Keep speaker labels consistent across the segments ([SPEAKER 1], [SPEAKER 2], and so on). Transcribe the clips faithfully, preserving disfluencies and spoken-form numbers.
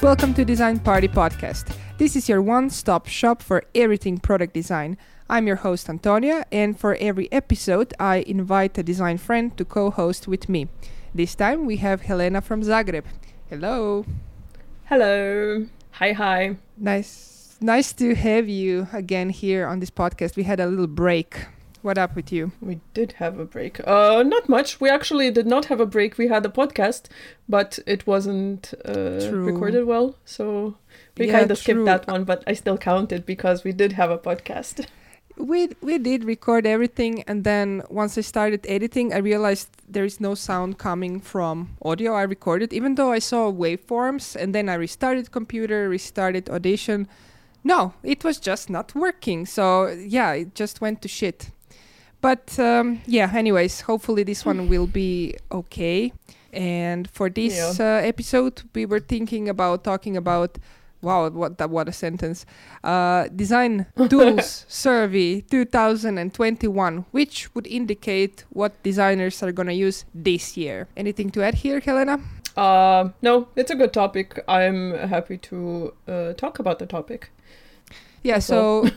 [SPEAKER 1] Welcome to Design Party Podcast. This is your one-stop shop for everything product design. I'm your host Antonia, and for every episode I invite a design friend to co-host with me. This time we have Helena from Zagreb. Hello.
[SPEAKER 2] Hello. Hi, hi.
[SPEAKER 1] Nice, nice to have you again here on this podcast. We had a little break. What up with you?
[SPEAKER 2] We did have a break. Uh, not much. We actually did not have a break. We had a podcast, but it wasn't uh, recorded well. So we
[SPEAKER 1] yeah,
[SPEAKER 2] kind of skipped
[SPEAKER 1] true.
[SPEAKER 2] that one, but I still count it because we did have a podcast.
[SPEAKER 1] We we did record everything, and then once I started editing, I realized there is no sound coming from audio I recorded, even though I saw waveforms, and then I restarted computer, restarted Audition. No, it was just not working. So yeah, it just went to shit. But um, yeah, anyways, hopefully this one will be okay. And for this
[SPEAKER 2] Yeah.
[SPEAKER 1] uh, episode, we were thinking about talking about, wow, what that, what a sentence, uh, Design Tools Survey two thousand twenty-one, which would indicate what designers are going to use this year. Anything to add here, Helena?
[SPEAKER 2] Uh, no, it's a good topic. I'm happy to uh, talk about the topic.
[SPEAKER 1] Yeah,
[SPEAKER 2] That's
[SPEAKER 1] so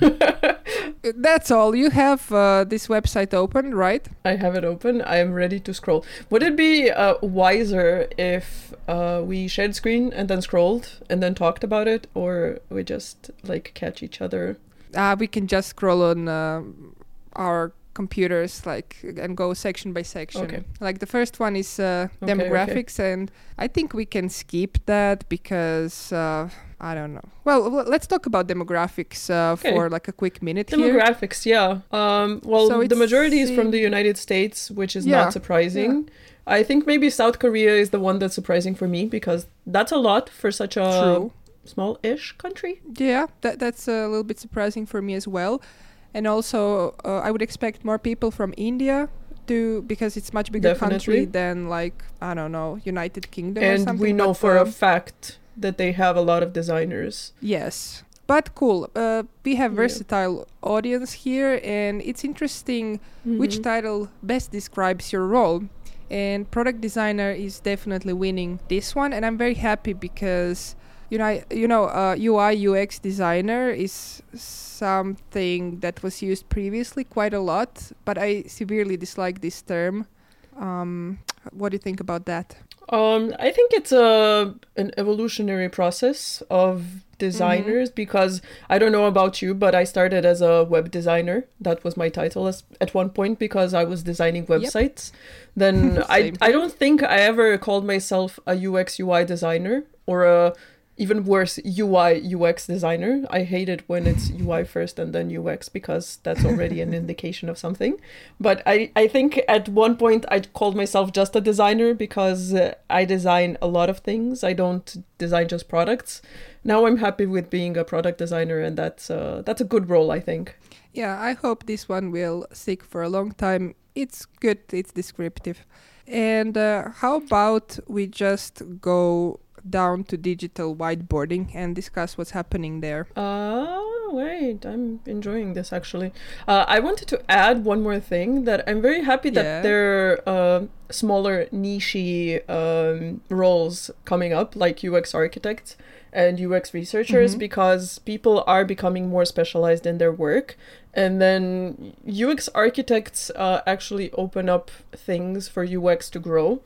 [SPEAKER 1] that's all. You have uh, this website open, right?
[SPEAKER 2] I have it open. I am ready to scroll. Would it be uh, wiser if uh, we shared screen and then scrolled and then talked about it, or we just like catch each other?
[SPEAKER 1] Uh, we can just scroll on uh, our computers, like, and go section by section.
[SPEAKER 2] Okay.
[SPEAKER 1] Like the first one is uh,
[SPEAKER 2] Okay,
[SPEAKER 1] demographics, and I think we can skip that because uh, I don't know. Well, well, let's talk about demographics uh,
[SPEAKER 2] Okay.
[SPEAKER 1] for like a quick minute here.
[SPEAKER 2] Demographics, yeah. Um, well,
[SPEAKER 1] So
[SPEAKER 2] the
[SPEAKER 1] it's
[SPEAKER 2] majority is from
[SPEAKER 1] in-
[SPEAKER 2] the United States, which is
[SPEAKER 1] Yeah,
[SPEAKER 2] not surprising. I think maybe South Korea is the one that's surprising for me because that's a lot for such a
[SPEAKER 1] True.
[SPEAKER 2] small-ish country.
[SPEAKER 1] Yeah, that that's a little bit surprising for me as well. And also, uh, I would expect more people from India to, because it's much bigger country
[SPEAKER 2] Definitely.
[SPEAKER 1] than like, I don't know, United Kingdom or
[SPEAKER 2] And
[SPEAKER 1] something.
[SPEAKER 2] we know
[SPEAKER 1] but,
[SPEAKER 2] for a
[SPEAKER 1] um,
[SPEAKER 2] fact that they have a lot of designers.
[SPEAKER 1] Yes, but cool. Uh, we have
[SPEAKER 2] Yeah.
[SPEAKER 1] versatile audience here, and it's interesting which
[SPEAKER 2] Mhm.
[SPEAKER 1] title best describes your role. And product designer is definitely winning this one, and I'm very happy because you know, I- you know, uh, U I U X designer is something that was used previously quite a lot, but I severely dislike this term. Um, what do you think about that?
[SPEAKER 2] Um, I think it's a an evolutionary process of designers because I don't know about you, but I started as a web designer. That was my title as, at one point because I was designing websites. Then I
[SPEAKER 1] Same
[SPEAKER 2] I don't think I ever called myself a U X U I designer or a even worse U I U X designer. I hate it when it's U I first and then U X because that's already an indication of something. But I, I think at one point I called myself just a designer because uh, I design a lot of things. I don't design just products. Now I'm happy with being a product designer, and that's uh, that's a good role, I think.
[SPEAKER 1] Yeah, I hope this one will stick for a long time. It's good, it's descriptive. And uh, how about we just go down to digital whiteboarding and discuss what's happening there?
[SPEAKER 2] Uh, wait, I'm enjoying this actually. Uh, I wanted to add one more thing that I'm very happy that
[SPEAKER 1] Yeah.
[SPEAKER 2] there are uh, smaller niche um, roles coming up, like U X architects and U X researchers,
[SPEAKER 1] Mhm.
[SPEAKER 2] because people are becoming more specialized in their work. And then U X architects uh, actually open up things for U X to grow.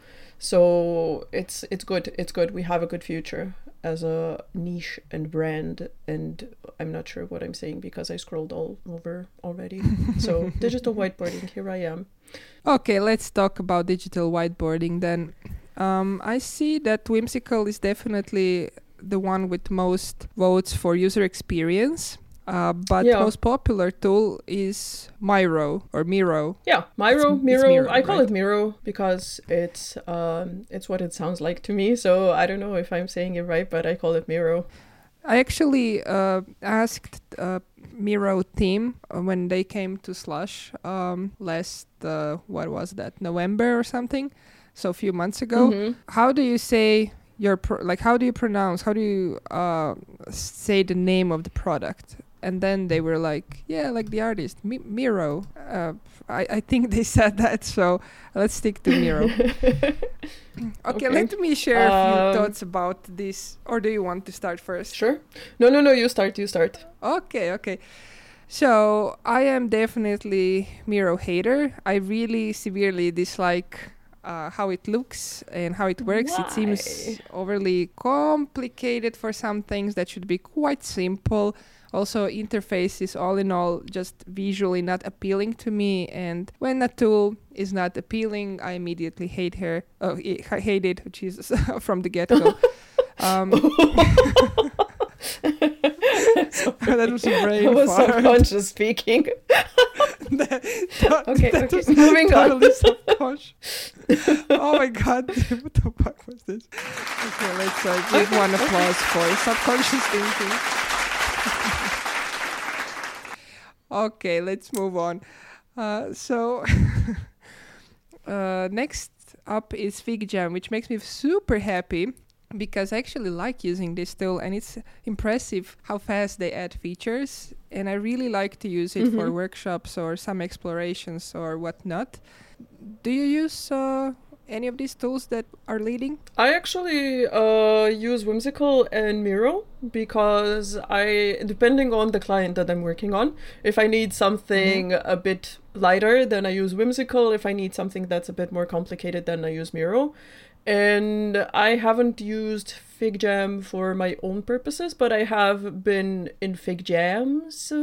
[SPEAKER 2] So it's it's good. It's good. We have a good future as a niche and brand. And I'm not sure what I'm saying because I scrolled all over already. So digital whiteboarding, here I am.
[SPEAKER 1] Okay, let's talk about digital whiteboarding then. Um, I see that Whimsical is definitely the one with most votes for user experience. Uh, but
[SPEAKER 2] Yeah.
[SPEAKER 1] most popular tool is Miro or Miro.
[SPEAKER 2] Yeah, Miro,
[SPEAKER 1] It's- it's
[SPEAKER 2] Miro.
[SPEAKER 1] Miro,
[SPEAKER 2] I call
[SPEAKER 1] right?
[SPEAKER 2] it Miro because it's um it's what it sounds like to me. So I don't know if I'm saying it right, but I call it Miro.
[SPEAKER 1] I actually uh, asked uh, Miro team uh, when they came to Slush um, last, uh, what was that, November or something? So a few months ago.
[SPEAKER 2] Mhm.
[SPEAKER 1] How do you say your, pro- like, how do you pronounce, how do you uh, say the name of the product? and then they were like, yeah, like the artist, Mi- Miro. Uh, I, I think they said that, so let's stick to Miro. okay,
[SPEAKER 2] Okay.
[SPEAKER 1] let me share a few
[SPEAKER 2] Um,
[SPEAKER 1] thoughts about this. Or do you want to start first?
[SPEAKER 2] Sure. No, no, no. You start. You start.
[SPEAKER 1] Okay, okay. So I am definitely Miro hater. I really severely dislike uh, how it looks and how it works. It seems
[SPEAKER 2] Why?
[SPEAKER 1] overly complicated for some things that should be quite simple. Also, interface is all in all just visually not appealing to me. And when a tool is not appealing, I immediately hate her. Oh, I hate it, Jesus, from the get-go. um, that was a brain
[SPEAKER 2] That was
[SPEAKER 1] fart.
[SPEAKER 2] subconscious speaking.
[SPEAKER 1] that, that,
[SPEAKER 2] Okay,
[SPEAKER 1] that
[SPEAKER 2] okay,
[SPEAKER 1] was
[SPEAKER 2] moving on.
[SPEAKER 1] totally subconscious. Oh my god, what the fuck was this? Okay, let's uh, give
[SPEAKER 2] Okay,
[SPEAKER 1] one
[SPEAKER 2] okay.
[SPEAKER 1] applause for subconscious thinking. Okay, let's move on. Uh, so, uh, next up is FigJam, which makes me super happy because I actually like using this tool, and it's impressive how fast they add features. And I really like to use it for
[SPEAKER 2] Mhm.
[SPEAKER 1] workshops or some explorations or whatnot. Do you use uh, any of these tools that are leading?
[SPEAKER 2] I actually uh, use Whimsical and Miro because I, depending on the client that I'm working on, if I need something a bit lighter, then I use Whimsical. If I need something that's a bit more complicated, then I use Miro. And I haven't used FigJam for my own purposes, but I have been in FigJams.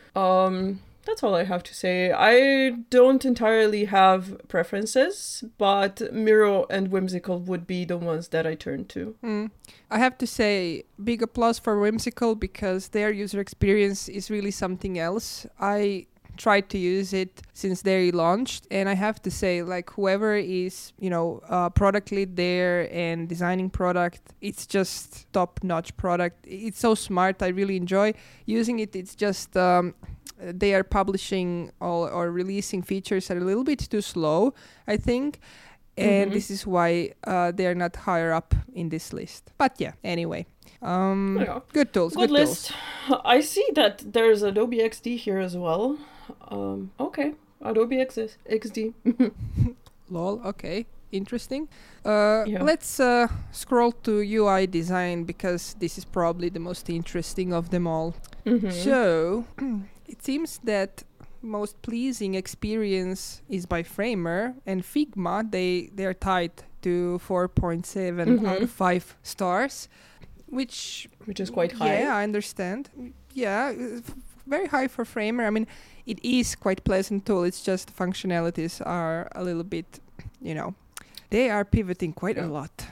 [SPEAKER 2] Um, that's all I have to say. I don't entirely have preferences, but Miro and Whimsical would be the ones that I turn to.
[SPEAKER 1] Mm. I have to say, big applause for Whimsical because their user experience is really something else. I tried to use it since they launched, and I have to say, like, whoever is, you know, uh, product lead there and designing product, it's just top-notch product. It's so smart. I really enjoy using it. It's just um, they are publishing or, or releasing features are a little bit too slow, I think. And
[SPEAKER 2] Mhm.
[SPEAKER 1] this is why uh, they're not higher up in this list. But yeah, anyway. Um,
[SPEAKER 2] Yeah.
[SPEAKER 1] Good tools,
[SPEAKER 2] Good
[SPEAKER 1] good
[SPEAKER 2] list. I see that there's Adobe X D here as well. Um, okay, Adobe X D.
[SPEAKER 1] tools. Lol, okay. Interesting. Uh,
[SPEAKER 2] Yeah.
[SPEAKER 1] Let's uh, scroll to U I design because this is probably the most interesting of them all.
[SPEAKER 2] Mhm.
[SPEAKER 1] So, it seems that most pleasing experience is by Framer, and Figma, they, they're tied to four point seven
[SPEAKER 2] Mhm.
[SPEAKER 1] out of five stars, which
[SPEAKER 2] Which is quite high.
[SPEAKER 1] Yeah, I understand. Yeah, uh, f- very high for Framer. I mean, it is quite pleasant tool. It's just the functionalities are a little bit, you know, they are pivoting quite
[SPEAKER 2] Yeah.
[SPEAKER 1] a lot.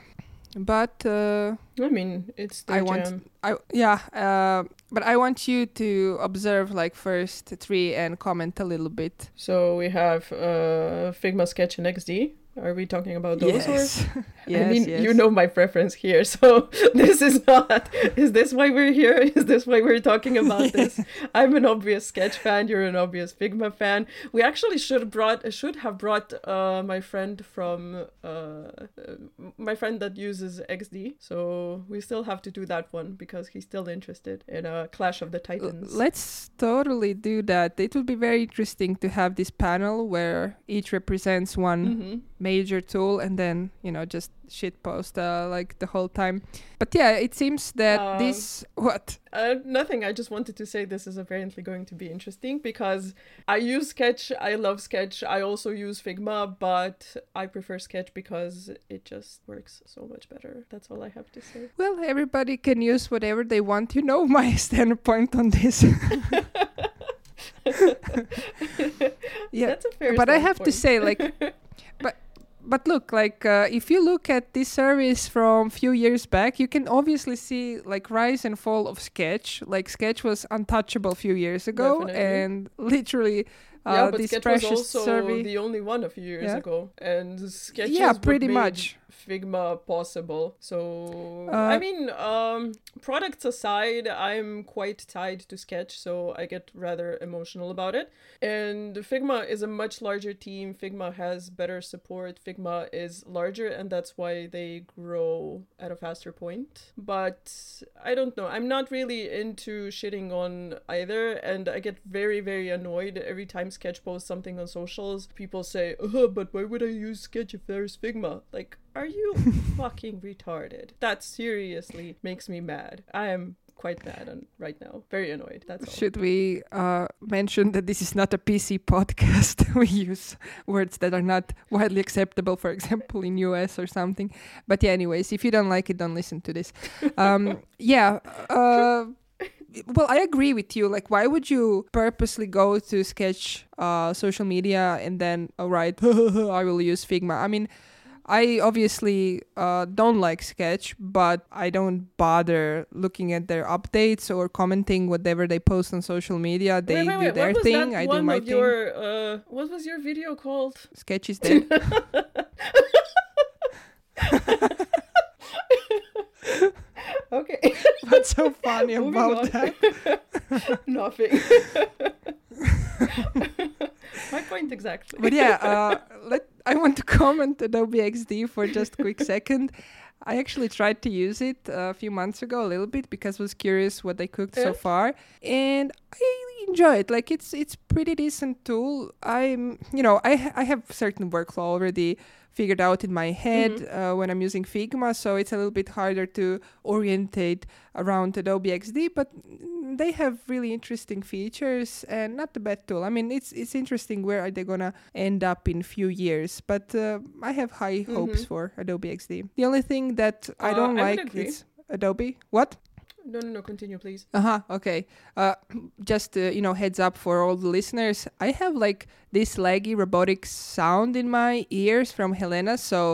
[SPEAKER 1] But uh,
[SPEAKER 2] I mean, it's their
[SPEAKER 1] I want,
[SPEAKER 2] jam.
[SPEAKER 1] I yeah, uh, but I want you to observe like first three and comment a little bit.
[SPEAKER 2] So we have uh, Figma, Sketch, and X D. Are we talking about those? Or?
[SPEAKER 1] Yes,
[SPEAKER 2] I
[SPEAKER 1] yes,
[SPEAKER 2] mean,
[SPEAKER 1] yes.
[SPEAKER 2] you know my preference here, so this is not. Is this why we're here? Is this why we're talking about this? I'm an obvious Sketch fan. You're an obvious Figma fan. We actually should have brought should have brought uh, my friend from uh, uh, my friend that uses X D. So we still have to do that one because he's still interested in a Clash of the
[SPEAKER 1] L-
[SPEAKER 2] Titans.
[SPEAKER 1] Let's totally do that. It would be very interesting to have this panel where each represents one
[SPEAKER 2] Mm-hmm.
[SPEAKER 1] major tool and then, you know, just shit post uh, like the whole time. But yeah, it seems that
[SPEAKER 2] Um,
[SPEAKER 1] this what
[SPEAKER 2] Uh, nothing. I just wanted to say this is apparently going to be interesting because I use Sketch. I love Sketch. I also use Figma, but I prefer Sketch because it just works so much better. That's all I have to say.
[SPEAKER 1] well, everybody can use whatever they want. You know my standpoint on this. Yeah,
[SPEAKER 2] That's a fair
[SPEAKER 1] but I have to
[SPEAKER 2] standpoint.
[SPEAKER 1] say, like, but but look, like, uh, if you look at this service from a few years back, you can obviously see like rise and fall of Sketch. Like Sketch was untouchable a few years ago,
[SPEAKER 2] Definitely.
[SPEAKER 1] and literally Uh,
[SPEAKER 2] yeah, but
[SPEAKER 1] this
[SPEAKER 2] Sketch was
[SPEAKER 1] precious
[SPEAKER 2] also
[SPEAKER 1] survey.
[SPEAKER 2] the only one a few years
[SPEAKER 1] Yeah.
[SPEAKER 2] ago, and Sketch
[SPEAKER 1] Yeah,
[SPEAKER 2] is what
[SPEAKER 1] pretty
[SPEAKER 2] made
[SPEAKER 1] much.
[SPEAKER 2] Figma possible. So
[SPEAKER 1] Uh,
[SPEAKER 2] I mean, um, products aside, I'm quite tied to Sketch, so I get rather emotional about it. And Figma is a much larger team. Figma has better support. Figma is larger, and that's why they grow at a faster point. But I don't know. I'm not really into shitting on either, and I get very, very annoyed every time Sketch posts something on socials. People say, "Oh, but why would I use Sketch if there's Figma?" Like, are you fucking retarded? That seriously makes me mad. I am quite mad on right now. Very annoyed. That's all.
[SPEAKER 1] Should we uh, mention that this is not a P C podcast? We use words that are not widely acceptable, for example, in U S or something. But yeah, anyways, if you don't like it, don't listen to this. Um, yeah. Uh, well, I agree with you. Like, why would you purposely go to Sketch uh, social media and then, all right, I will use Figma? I mean, I obviously uh, don't like Sketch, but I don't bother looking at their updates or commenting whatever they post on social media. They
[SPEAKER 2] wait, wait,
[SPEAKER 1] do
[SPEAKER 2] wait.
[SPEAKER 1] their
[SPEAKER 2] What was
[SPEAKER 1] thing,
[SPEAKER 2] that
[SPEAKER 1] I
[SPEAKER 2] one
[SPEAKER 1] do my
[SPEAKER 2] of
[SPEAKER 1] thing.
[SPEAKER 2] your, uh, what was your video called?
[SPEAKER 1] Sketch is dead.
[SPEAKER 2] Okay.
[SPEAKER 1] What's so funny
[SPEAKER 2] Moving
[SPEAKER 1] about
[SPEAKER 2] on.
[SPEAKER 1] that?
[SPEAKER 2] Nothing. My point exactly.
[SPEAKER 1] But yeah, uh, let I want to comment Adobe X D for just a quick second. I actually tried to use it a few months ago a little bit because I was curious what they cooked
[SPEAKER 2] Yeah.
[SPEAKER 1] so far, and I enjoy it. Like it's it's pretty decent tool. I'm you know I ha- I have certain workflow already figured out in my head
[SPEAKER 2] Mhm.
[SPEAKER 1] uh, when I'm using Figma, so it's a little bit harder to orientate around Adobe X D, but mm, they have really interesting features and not a bad tool. I mean, it's it's interesting where are they gonna end up in few years, but uh, I have high hopes
[SPEAKER 2] Mhm.
[SPEAKER 1] for Adobe X D. The only thing that I
[SPEAKER 2] Uh,
[SPEAKER 1] don't
[SPEAKER 2] I would
[SPEAKER 1] like
[SPEAKER 2] agree.
[SPEAKER 1] is Adobe. What?
[SPEAKER 2] No, no, no. Continue, please.
[SPEAKER 1] Uh-huh, okay. Uh, just, uh, you know, heads up for all the listeners. I have, like, this laggy robotic sound in my ears from Helena, so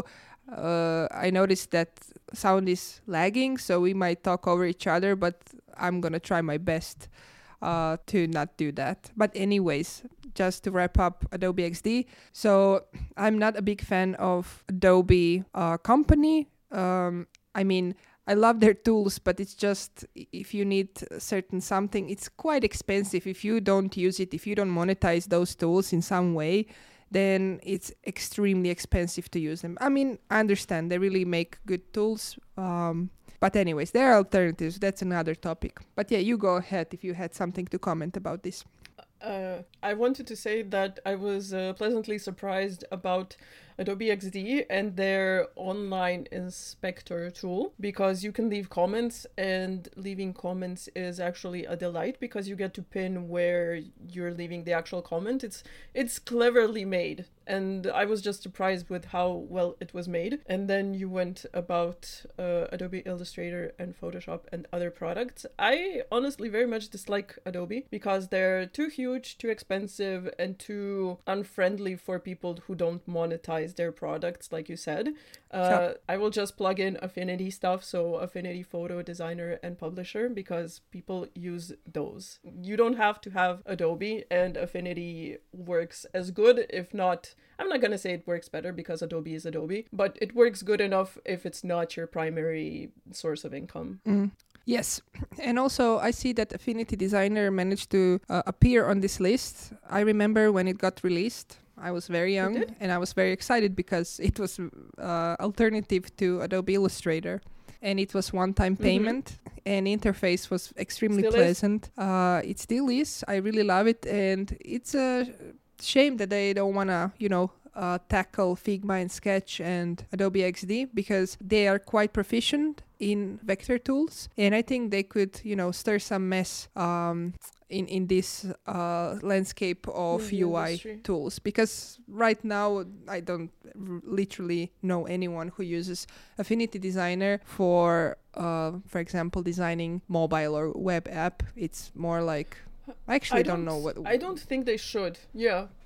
[SPEAKER 1] uh, I noticed that sound is lagging, so we might talk over each other, but I'm gonna try my best uh, to not do that. But anyways, just to wrap up Adobe X D. So I'm not a big fan of Adobe uh, company. Um, I mean... I love their tools, but it's just if you need a certain something, it's quite expensive. If you don't use it, if you don't monetize those tools in some way, then it's extremely expensive to use them. I mean, I understand they really make good tools. Um, but anyways, there are alternatives. That's another topic. But yeah, you go ahead if you had something to comment about this.
[SPEAKER 2] Uh, I wanted to say that I was uh, pleasantly surprised about Adobe X D and their online inspector tool, because you can leave comments, and leaving comments is actually a delight because you get to pin where you're leaving the actual comment. It's it's cleverly made, and I was just surprised with how well it was made. And then you went about uh, Adobe Illustrator and Photoshop and other products. I honestly very much dislike Adobe because they're too huge, too expensive, and too unfriendly for people who don't monetize their products, like you said. Uh,
[SPEAKER 1] Sure.
[SPEAKER 2] I will just plug in Affinity stuff, so Affinity Photo Designer and Publisher, because people use those. You don't have to have Adobe, and Affinity works as good, if not, I'm not gonna say it works better because Adobe is Adobe, but it works good enough if it's not your primary source of income.
[SPEAKER 1] Mm. Yes, and also I see that Affinity Designer managed to uh, appear on this list. I remember when it got released. I was very young
[SPEAKER 2] did?
[SPEAKER 1] and I was very excited because it was uh, alternative to Adobe Illustrator, and it was one-time
[SPEAKER 2] Mhm.
[SPEAKER 1] payment, and interface was extremely
[SPEAKER 2] Still is?
[SPEAKER 1] pleasant. Uh, it still is. I really love it, and it's a shame that they don't wanna, you know, uh, tackle Figma and Sketch and Adobe X D because they are quite proficient in vector tools, and I think they could, you know, stir some mess um, in in this uh, landscape of
[SPEAKER 2] In the
[SPEAKER 1] U I
[SPEAKER 2] industry.
[SPEAKER 1] tools, because right now I don't r- literally know anyone who uses Affinity Designer for, uh, for example, designing mobile or web app. It's more like I actually
[SPEAKER 2] I
[SPEAKER 1] don't, know what.
[SPEAKER 2] I don't think they should. Yeah.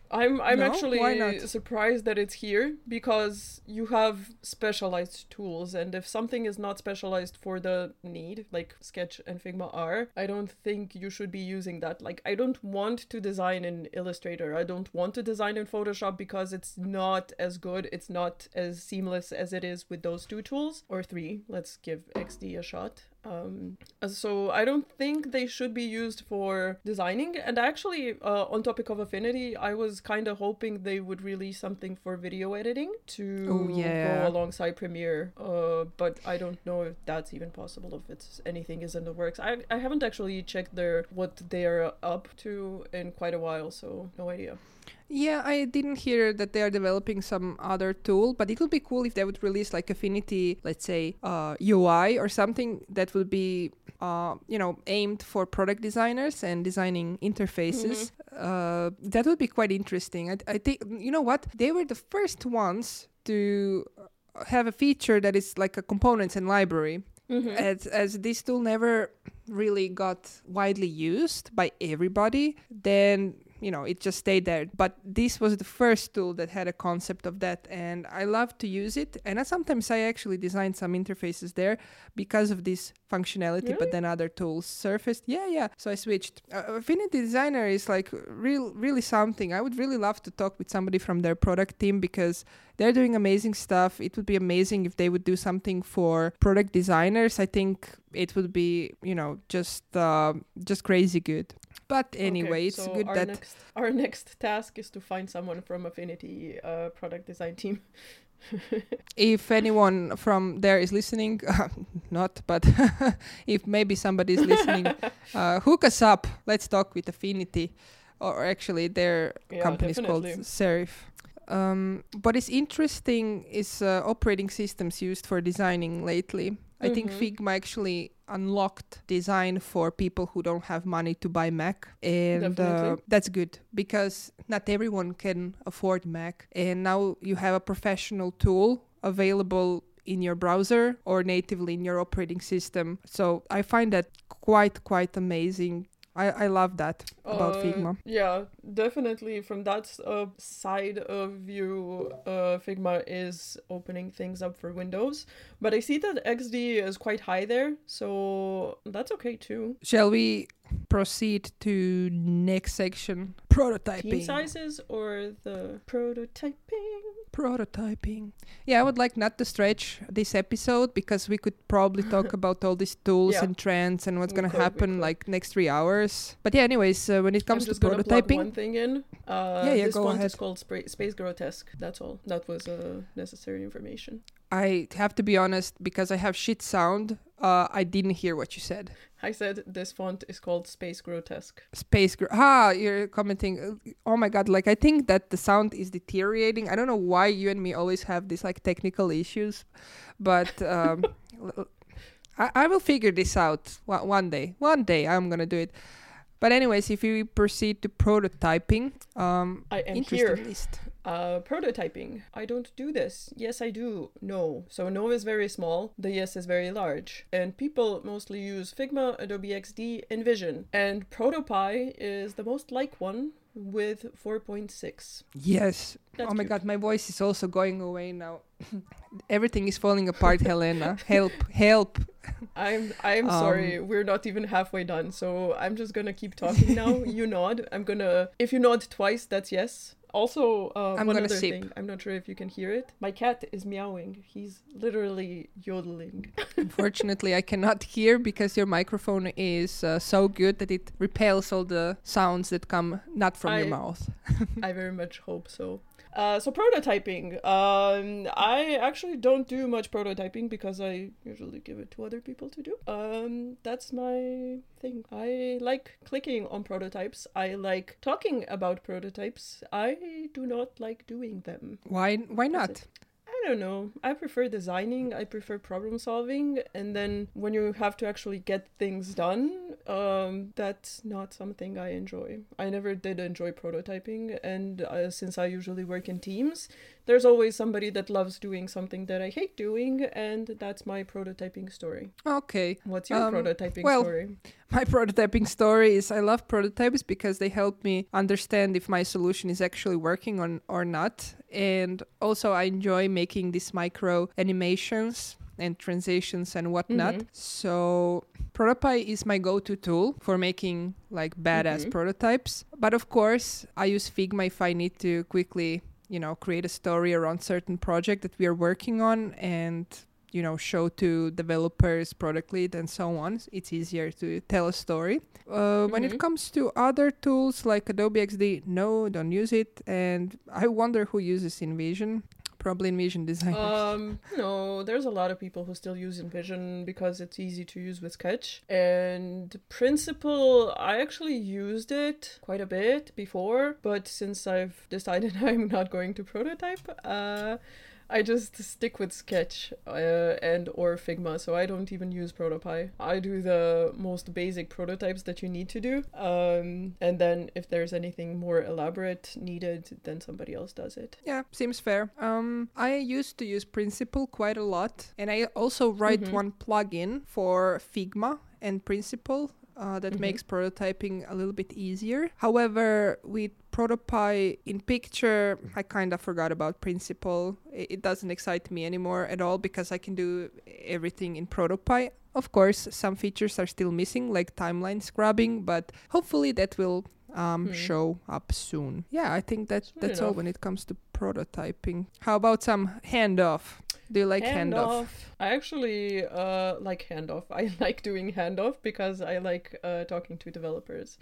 [SPEAKER 2] I'm I'm
[SPEAKER 1] No?
[SPEAKER 2] actually
[SPEAKER 1] Why not?
[SPEAKER 2] surprised that it's here because you have specialized tools, and if something is not specialized for the need, like Sketch and Figma are, I don't think you should be using that. Like, I don't want to design in Illustrator. I don't want to design in Photoshop because it's not as good. It's not as seamless as it is with those two tools or three. Let's give X D a shot. Um, so I don't think they should be used for designing. And actually, uh, on topic of Affinity, I was kind of hoping they would release something for video editing to
[SPEAKER 1] Oh, yeah.
[SPEAKER 2] go alongside Premiere. Uh, but I don't know if that's even possible, if it's anything is in the works. I, I haven't actually checked their what they're up to in quite a while, so no idea.
[SPEAKER 1] Yeah, I didn't hear that they are developing some other tool, but it would be cool if they would release like Affinity, let's say, uh, U I or something that would be, uh, you know, aimed for product designers and designing interfaces. Mm-hmm. Uh, that would be quite interesting. I, I think, you know what? They were the first ones to have a feature that is like a components and library. Mm-hmm. As, as this tool never really got widely used by everybody, then you know, it just stayed there. But this was the first tool that had a concept of that, and I love to use it. And I, sometimes I actually design some interfaces there because of this functionality, really? But then other tools surfaced. Yeah, yeah. So I switched. Uh, Affinity Designer is like real, really something. I would really love to talk with somebody from their product team because they're doing amazing stuff. It would be amazing if they would do something for product designers. I think it would be, you know, just uh, just crazy good. But anyway,
[SPEAKER 2] okay,
[SPEAKER 1] it's
[SPEAKER 2] so
[SPEAKER 1] good
[SPEAKER 2] our
[SPEAKER 1] that...
[SPEAKER 2] Next, our next task is to find someone from Affinity uh, product design team.
[SPEAKER 1] If anyone from there is listening, uh, not, but if maybe somebody is listening, uh, hook us up. Let's talk with Affinity. Or actually, their
[SPEAKER 2] yeah,
[SPEAKER 1] company is called
[SPEAKER 2] definitely.
[SPEAKER 1] Serif. Um, what is interesting is uh, operating systems used for designing lately. I mm-hmm. think Figma actually unlocked design for people who don't have money to buy Mac. And uh, that's good because not everyone can afford Mac. And now you have a professional tool available in your browser or natively in your operating system. So I find that quite, quite amazing. I, I love that about
[SPEAKER 2] uh,
[SPEAKER 1] Figma.
[SPEAKER 2] Yeah, definitely from that uh, side of view, uh, Figma is opening things up for Windows. But I see that X D is quite high there, so that's okay too.
[SPEAKER 1] Shall we proceed to next section? Prototyping.
[SPEAKER 2] Team sizes or the prototyping?
[SPEAKER 1] Prototyping. Yeah, I would like not to stretch this episode because we could probably talk about all these tools yeah. and trends and what's going to happen like next three hours. But yeah, anyways, uh, when it comes
[SPEAKER 2] I'm just
[SPEAKER 1] to
[SPEAKER 2] gonna
[SPEAKER 1] prototyping...
[SPEAKER 2] plug one thing in. Uh,
[SPEAKER 1] yeah, yeah,
[SPEAKER 2] this
[SPEAKER 1] go
[SPEAKER 2] font
[SPEAKER 1] ahead.
[SPEAKER 2] is called Sp- Space Grotesque. That's all. That was uh, necessary information.
[SPEAKER 1] I have to be honest, because I have shit sound, uh, I didn't hear what you said.
[SPEAKER 2] I said this font is called Space Grotesque.
[SPEAKER 1] Space Gro- Ah, you're commenting. Oh my god, like I think that the sound is deteriorating. I don't know why you and me always have these like technical issues, but um, I, I will figure this out one day. One day I'm going to do it. But anyways, if we proceed to prototyping, um,
[SPEAKER 2] I am
[SPEAKER 1] interesting
[SPEAKER 2] here.
[SPEAKER 1] list.
[SPEAKER 2] Uh, prototyping. I don't do this. Yes, I do. No. So no is very small. The yes is very large. And people mostly use Figma, Adobe X D, InVision. And ProtoPie is the most like one with four point six.
[SPEAKER 1] Yes. That's oh my cute. God, my voice is also going away now. Everything is falling apart, Helena. Help, help.
[SPEAKER 2] I'm I'm um, sorry, we're not even halfway done, so I'm just gonna keep talking now. You nod. I'm gonna... If you nod twice, that's yes. Also, uh,
[SPEAKER 1] I'm
[SPEAKER 2] one
[SPEAKER 1] gonna
[SPEAKER 2] other
[SPEAKER 1] sip.
[SPEAKER 2] thing. I'm not sure if you can hear it. My cat is meowing. He's literally yodeling.
[SPEAKER 1] Unfortunately, I cannot hear because your microphone is uh, so good that it repels all the sounds that come not from
[SPEAKER 2] I,
[SPEAKER 1] your mouth.
[SPEAKER 2] I very much hope so. Uh, so prototyping. Um, I actually don't do much prototyping because I usually give it to other people to do. Um, that's my thing. I like clicking on prototypes. I like talking about prototypes. I do not like doing them.
[SPEAKER 1] Why? Why not?
[SPEAKER 2] I don't know. I prefer designing. I prefer problem solving. And then when you have to actually get things done, um, that's not something I enjoy. I never did enjoy prototyping. And uh, since I usually work in teams, there's always somebody that loves doing something that I hate doing, and that's my prototyping story.
[SPEAKER 1] Okay.
[SPEAKER 2] What's your
[SPEAKER 1] Um,
[SPEAKER 2] prototyping
[SPEAKER 1] well,
[SPEAKER 2] story?
[SPEAKER 1] My prototyping story is I love prototypes because they help me understand if my solution is actually working on or not. And also I enjoy making these micro animations and transitions and whatnot.
[SPEAKER 2] Mm-hmm.
[SPEAKER 1] So ProtoPie is my go-to tool for making like badass
[SPEAKER 2] Mm-hmm.
[SPEAKER 1] prototypes. But of course, I use Figma if I need to quickly, you know, create a story around certain project that we are working on and, you know, show to developers, product lead, and so on. It's easier to tell a story. Uh, mm-hmm. When it comes to other tools like Adobe X D, no, don't use it. And I wonder who uses InVision. Probably InVision designers.
[SPEAKER 2] Um, no, there's a lot of people who still use InVision because it's easy to use with Sketch. And Principle, I actually used it quite a bit before, but since I've decided I'm not going to prototype, uh, I just stick with Sketch uh, and or Figma, so I don't even use ProtoPie. I do the most basic prototypes that you need to do, um, and then if there's anything more elaborate needed, then somebody else does it.
[SPEAKER 1] Yeah, seems fair. Um, I used to use Principle quite a lot, and I also write mm-hmm. one plugin for Figma and Principle. Uh, that mm-hmm. makes prototyping a little bit easier. However, with ProtoPie in picture, I kind of forgot about Principle. It, it doesn't excite me anymore at all because I can do everything in ProtoPie. Of course, some features are still missing, like timeline scrubbing, but hopefully that will um, mm. show up soon. Yeah, I think that
[SPEAKER 2] Sweet
[SPEAKER 1] that's
[SPEAKER 2] enough.
[SPEAKER 1] all when it comes to prototyping. How about some handoff? Do you like handoff?
[SPEAKER 2] handoff? I actually uh, like handoff. I like doing handoff because I like uh, talking to developers.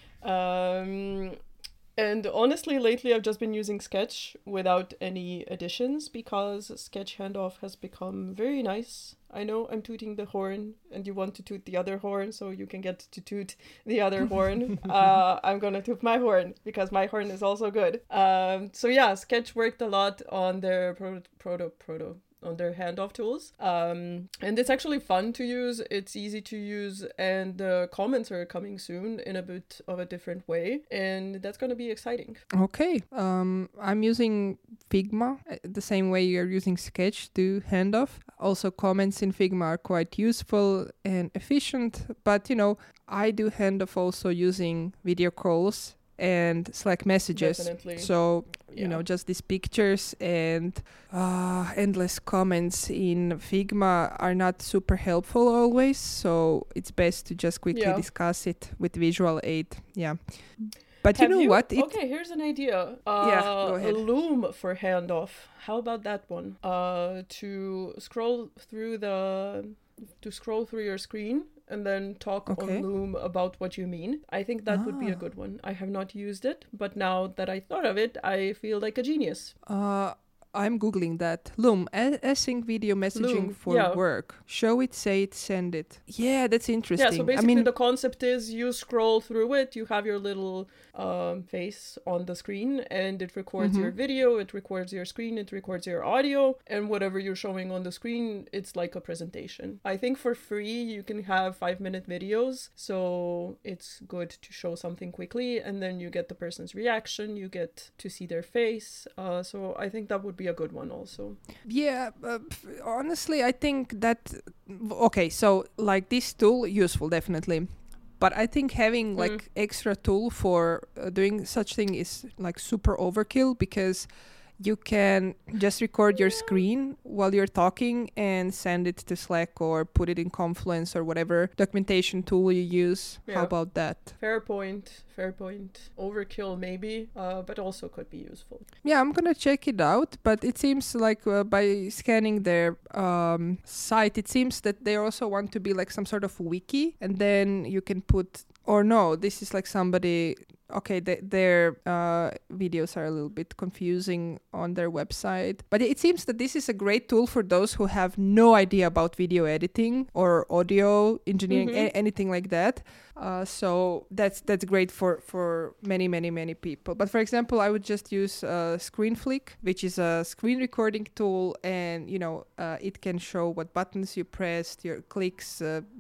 [SPEAKER 2] Um, and honestly, lately I've just been using Sketch without any additions because Sketch handoff has become very nice. I know I'm tooting the horn and you want to toot the other horn so you can get to toot the other horn. uh, I'm gonna toot my horn because my horn is also good. Um, so yeah, Sketch worked a lot on their proto, proto, proto. on their handoff tools. Um, and it's actually fun to use. It's easy to use, and the comments are coming soon in a bit of a different way, and that's going to be exciting.
[SPEAKER 1] Okay. Um, I'm using Figma the same way you're using Sketch to handoff. Also, comments in Figma are quite useful and efficient, but you know, I do handoff also using video calls and Slack messages.
[SPEAKER 2] Definitely.
[SPEAKER 1] So, you
[SPEAKER 2] yeah.
[SPEAKER 1] know, just these pictures and uh, endless comments in Figma are not super helpful always. So it's best to just quickly yeah. discuss it with visual aid. Yeah. But
[SPEAKER 2] Have
[SPEAKER 1] you know
[SPEAKER 2] you?
[SPEAKER 1] what? It
[SPEAKER 2] okay, here's an idea. Uh,
[SPEAKER 1] yeah, go ahead.
[SPEAKER 2] Loom for handoff. How about that one? Uh, to scroll through the... to scroll through your screen and then talk
[SPEAKER 1] okay.
[SPEAKER 2] on Loom about what you mean. I think that
[SPEAKER 1] ah.
[SPEAKER 2] would be a good one. I have not used it, but now that I thought of it, I feel like a genius.
[SPEAKER 1] Uh, I'm Googling that. Loom, async video messaging
[SPEAKER 2] Loom,
[SPEAKER 1] for
[SPEAKER 2] yeah.
[SPEAKER 1] work. Show it, say it, send it. Yeah, that's interesting.
[SPEAKER 2] Yeah, so basically
[SPEAKER 1] I mean,
[SPEAKER 2] the concept is you scroll through it, you have your little um, face on the screen, and it records
[SPEAKER 1] mm-hmm.
[SPEAKER 2] your video, it records your screen, it records your audio, and whatever you're showing on the screen, it's like a presentation. I think for free you can have five minute videos, so it's good to show something quickly, and then you get the person's reaction, you get to see their face. Uh, so I think that would be a good one also.
[SPEAKER 1] Yeah, uh, honestly, I think that, okay, so like this tool, useful, definitely. But I think having like mm. extra tool for uh, doing such thing is like super overkill because you can just record your screen while you're talking and send it to Slack or put it in Confluence or whatever documentation tool you use. Yeah. How about that?
[SPEAKER 2] Fair point. Fair point. Overkill maybe, uh, but also could be useful.
[SPEAKER 1] Yeah, I'm gonna check it out, but it seems like uh, by scanning their um, site, it seems that they also want to be like some sort of wiki, and then you can put, or no, this is like somebody... Okay, th- their uh, videos are a little bit confusing on their website. But it seems that this is a great tool for those who have no idea about video editing or audio engineering, mm-hmm. a- anything like that. Uh, so that's that's great for, for many, many, many people. But for example, I would just use uh, ScreenFlick, which is a screen recording tool. And, you know, uh, it can show what buttons you pressed, your clicks, uh,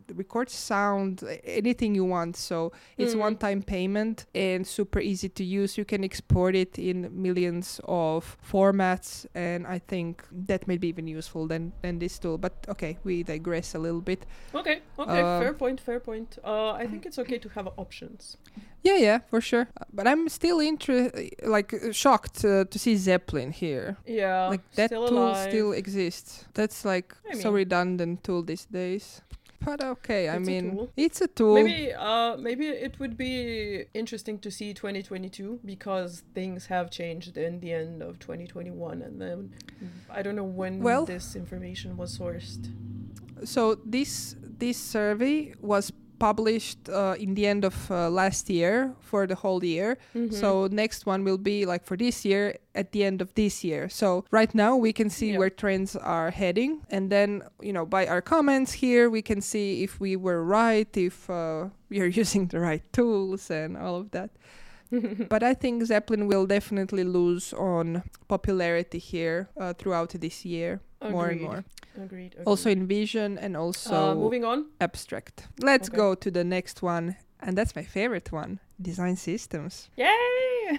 [SPEAKER 1] records sound, anything you want. So it's
[SPEAKER 2] Mhm.
[SPEAKER 1] one-time payment and super easy to use. You can export it in millions of formats, and I think that may be even useful than, than this tool. But okay, we digress a little bit.
[SPEAKER 2] Okay, okay,
[SPEAKER 1] Uh,
[SPEAKER 2] fair point, fair point. Uh, I think it's okay to have options.
[SPEAKER 1] Yeah, yeah, for sure. Uh, But I'm still inter- like uh, shocked uh, to see Zeppelin here.
[SPEAKER 2] Yeah,
[SPEAKER 1] Like that
[SPEAKER 2] still
[SPEAKER 1] tool
[SPEAKER 2] alive.
[SPEAKER 1] still exists. That's like
[SPEAKER 2] I
[SPEAKER 1] so
[SPEAKER 2] mean-
[SPEAKER 1] redundant tool these days. But okay, I
[SPEAKER 2] It's a
[SPEAKER 1] mean,
[SPEAKER 2] tool.
[SPEAKER 1] it's a tool.
[SPEAKER 2] Maybe, uh, maybe it would be interesting to see twenty twenty-two because things have changed in the end of twenty twenty-one, and then I don't know when
[SPEAKER 1] Well-
[SPEAKER 2] this information was sourced.
[SPEAKER 1] So this this survey was published uh, in the end of uh, last year for the whole year.
[SPEAKER 2] Mhm.
[SPEAKER 1] So next one will be like for this year at the end of this year. So right now we can see
[SPEAKER 2] Yeah.
[SPEAKER 1] where trends are heading, and then you know by our comments here we can see if we were right, if uh, we are using the right tools and all of that. But I think Zeppelin will definitely lose on popularity here uh, throughout this year, more and
[SPEAKER 2] Agreed.
[SPEAKER 1] more.
[SPEAKER 2] Agreed. agreed.
[SPEAKER 1] Also in vision and also
[SPEAKER 2] uh, moving on.
[SPEAKER 1] abstract. Let's
[SPEAKER 2] Okay.
[SPEAKER 1] go to the next one, and that's my favorite one: design systems.
[SPEAKER 2] Yay!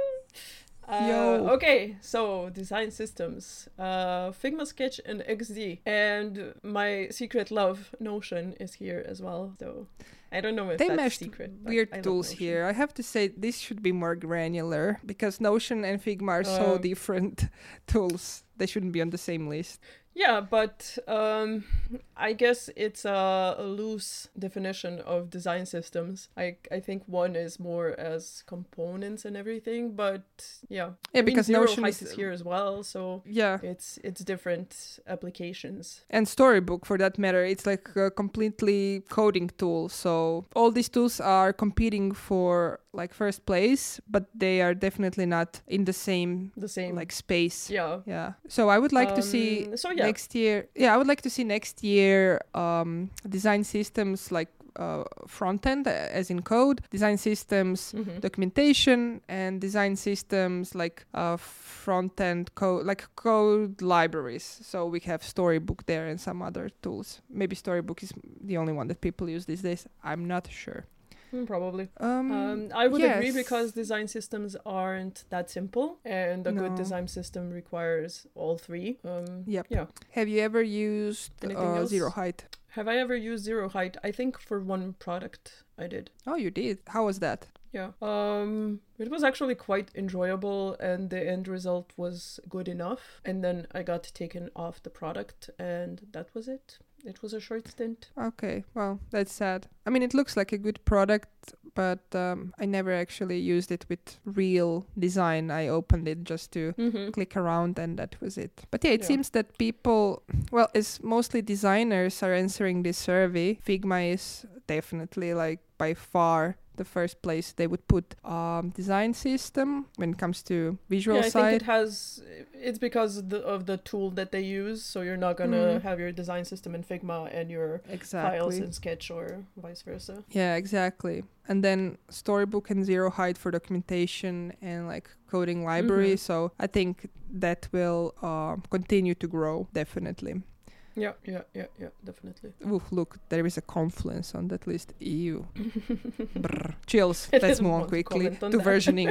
[SPEAKER 2] Uh,
[SPEAKER 1] Yo.
[SPEAKER 2] Okay, so design systems, uh, Figma, Sketch, and X D, and my secret love, Notion, is here as well. So I don't know if
[SPEAKER 1] They
[SPEAKER 2] that's
[SPEAKER 1] meshed
[SPEAKER 2] secret. but
[SPEAKER 1] weird
[SPEAKER 2] I love
[SPEAKER 1] tools
[SPEAKER 2] Notion.
[SPEAKER 1] here. I have to say this should be more granular because Notion and Figma are so
[SPEAKER 2] Uh,
[SPEAKER 1] different tools. They shouldn't be on the same list.
[SPEAKER 2] Yeah, but um, I guess it's a, a loose definition of design systems. I I think one is more as components and everything, but yeah,
[SPEAKER 1] Yeah,
[SPEAKER 2] I mean,
[SPEAKER 1] because
[SPEAKER 2] Zero
[SPEAKER 1] Notion
[SPEAKER 2] Height
[SPEAKER 1] is
[SPEAKER 2] is here as well, so
[SPEAKER 1] Yeah,
[SPEAKER 2] it's it's different applications.
[SPEAKER 1] and Storybook for that matter. It's like a completely coding tool. So all these tools are competing for like first place, but they are definitely not in the same
[SPEAKER 2] The same,
[SPEAKER 1] like space.
[SPEAKER 2] yeah.
[SPEAKER 1] Yeah. So I would like to see
[SPEAKER 2] Um, so yeah,
[SPEAKER 1] next year. Yeah, I would like to see next year um, design systems like uh, front end, uh, as in code, design systems,
[SPEAKER 2] Mhm.
[SPEAKER 1] documentation, and design systems like uh, front end code, like code libraries. So we have Storybook there and some other tools. Maybe Storybook is the only one that people use these days. I'm not sure.
[SPEAKER 2] Mm, probably.
[SPEAKER 1] Um,
[SPEAKER 2] Um, I would agree
[SPEAKER 1] yes.
[SPEAKER 2] because design systems aren't that simple, and a good
[SPEAKER 1] No.
[SPEAKER 2] design system requires all three. Um,
[SPEAKER 1] Yep.
[SPEAKER 2] Yeah.
[SPEAKER 1] Have you ever used
[SPEAKER 2] Anything
[SPEAKER 1] uh,
[SPEAKER 2] else?
[SPEAKER 1] Zero Height?
[SPEAKER 2] Have I ever used Zero Height? I think for one product I did.
[SPEAKER 1] Oh, you did. How was that?
[SPEAKER 2] Yeah. Um, it was actually quite enjoyable, and the end result was good enough. And then I got taken off the product, and that was it. It was a short stint.
[SPEAKER 1] Okay, well, that's sad. I mean, it looks like a good product, but um, I never actually used it with real design. I opened it just to
[SPEAKER 2] Mm-hmm.
[SPEAKER 1] click around, and that was it. But yeah, it
[SPEAKER 2] Yeah.
[SPEAKER 1] seems that people, well, as mostly designers are answering this survey, Figma is definitely like by far the first place they would put um, design system when it comes to visual
[SPEAKER 2] Yeah, I
[SPEAKER 1] side.
[SPEAKER 2] think it has. It's because of the, of the tool that they use. So you're not gonna
[SPEAKER 1] Mhm.
[SPEAKER 2] have your design system in Figma and your files
[SPEAKER 1] Exactly.
[SPEAKER 2] in Sketch or vice versa.
[SPEAKER 1] Yeah, exactly. And then Storybook and Zero Height for documentation and like coding library.
[SPEAKER 2] Mhm.
[SPEAKER 1] So I think that will uh, continue to grow, definitely.
[SPEAKER 2] Yeah, yeah, yeah, yeah, definitely.
[SPEAKER 1] Ooh, look, there is a Confluence on that list. Ew. Brr. Chills.
[SPEAKER 2] I
[SPEAKER 1] Let's
[SPEAKER 2] didn't
[SPEAKER 1] move on
[SPEAKER 2] want to
[SPEAKER 1] quickly
[SPEAKER 2] comment on
[SPEAKER 1] to
[SPEAKER 2] that.
[SPEAKER 1] versioning.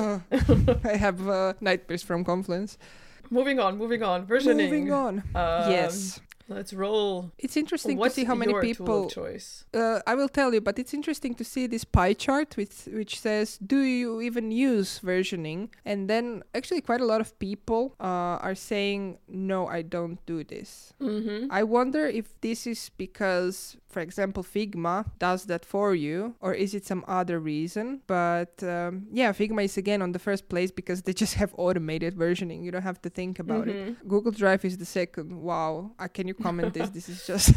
[SPEAKER 1] Ugh. I have uh, nightmares from Confluence.
[SPEAKER 2] Moving on, moving on. Versioning.
[SPEAKER 1] Moving on.
[SPEAKER 2] Um,
[SPEAKER 1] yes.
[SPEAKER 2] Let's roll.
[SPEAKER 1] It's interesting
[SPEAKER 2] What's
[SPEAKER 1] to see how many
[SPEAKER 2] your tool
[SPEAKER 1] people...
[SPEAKER 2] of choice?
[SPEAKER 1] Uh, I will tell you, but it's interesting to see this pie chart which which says, do you even use versioning? And then actually quite a lot of people uh, are saying, no, I don't do this.
[SPEAKER 2] Mm-hmm.
[SPEAKER 1] I wonder if this is because, for example, Figma does that for you, or is it some other reason? But um, yeah, Figma is again on the first place because they just have automated versioning. You don't have to think about it.
[SPEAKER 2] Mhm.
[SPEAKER 1] Google Drive is the second. Wow. Uh, can you comment this? This is just...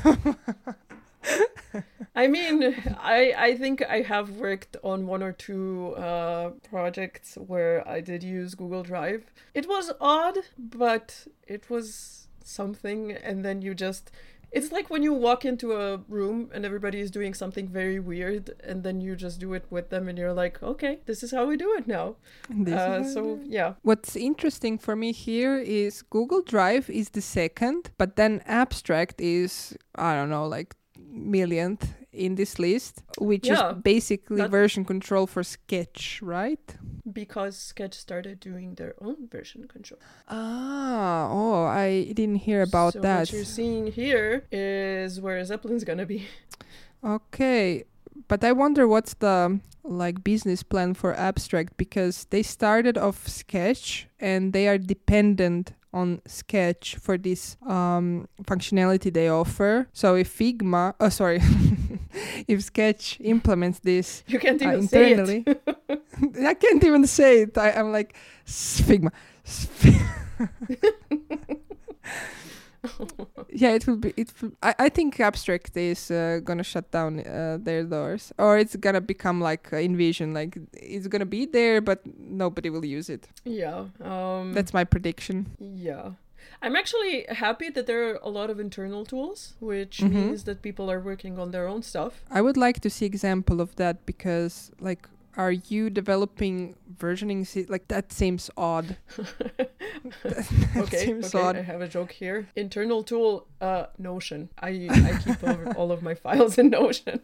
[SPEAKER 2] I mean, I I think I have worked on one or two uh, projects where I did use Google Drive. It was odd, but it was something. And then you just, it's like when you walk into a room and everybody is doing something very weird, and then you just do it with them, and you're like, okay, this is how we do it now.
[SPEAKER 1] This
[SPEAKER 2] Uh,
[SPEAKER 1] is-
[SPEAKER 2] so yeah,
[SPEAKER 1] What's interesting for me here is Google Drive is the second, but then Abstract is, I don't know, like millionth in this list, which
[SPEAKER 2] Yeah,
[SPEAKER 1] is basically
[SPEAKER 2] that-
[SPEAKER 1] version control for Sketch, right?
[SPEAKER 2] Because Sketch started doing their own version control.
[SPEAKER 1] Ah, oh, I didn't hear about
[SPEAKER 2] so
[SPEAKER 1] that.
[SPEAKER 2] what you're seeing here is where Zeppelin's gonna be.
[SPEAKER 1] Okay, but I wonder what's the like business plan for Abstract, because they started off Sketch and they are dependent on Sketch for this um, functionality they offer. So if Figma, oh sorry, if Sketch implements this
[SPEAKER 2] You can't
[SPEAKER 1] uh,
[SPEAKER 2] even say
[SPEAKER 1] internally,
[SPEAKER 2] it.
[SPEAKER 1] I can't even say it. I, I'm like "S- Figma. S- Fi-" Yeah, it will be. It. Will, I. I think Abstract is uh, gonna shut down uh, their doors, or it's gonna become like uh, InVision. Like it's gonna be there, but nobody will use it.
[SPEAKER 2] Yeah. Um,
[SPEAKER 1] That's my prediction.
[SPEAKER 2] Yeah. I'm actually happy that there are a lot of internal tools, which
[SPEAKER 1] Mhm.
[SPEAKER 2] means that people are working on their own stuff.
[SPEAKER 1] I would like to see example of that, because like, are you developing versioning? Se- like that seems odd. That
[SPEAKER 2] Okay,
[SPEAKER 1] seems
[SPEAKER 2] okay,
[SPEAKER 1] odd.
[SPEAKER 2] I have a joke here. Internal tool, uh, Notion. I I keep all, all of my files in Notion.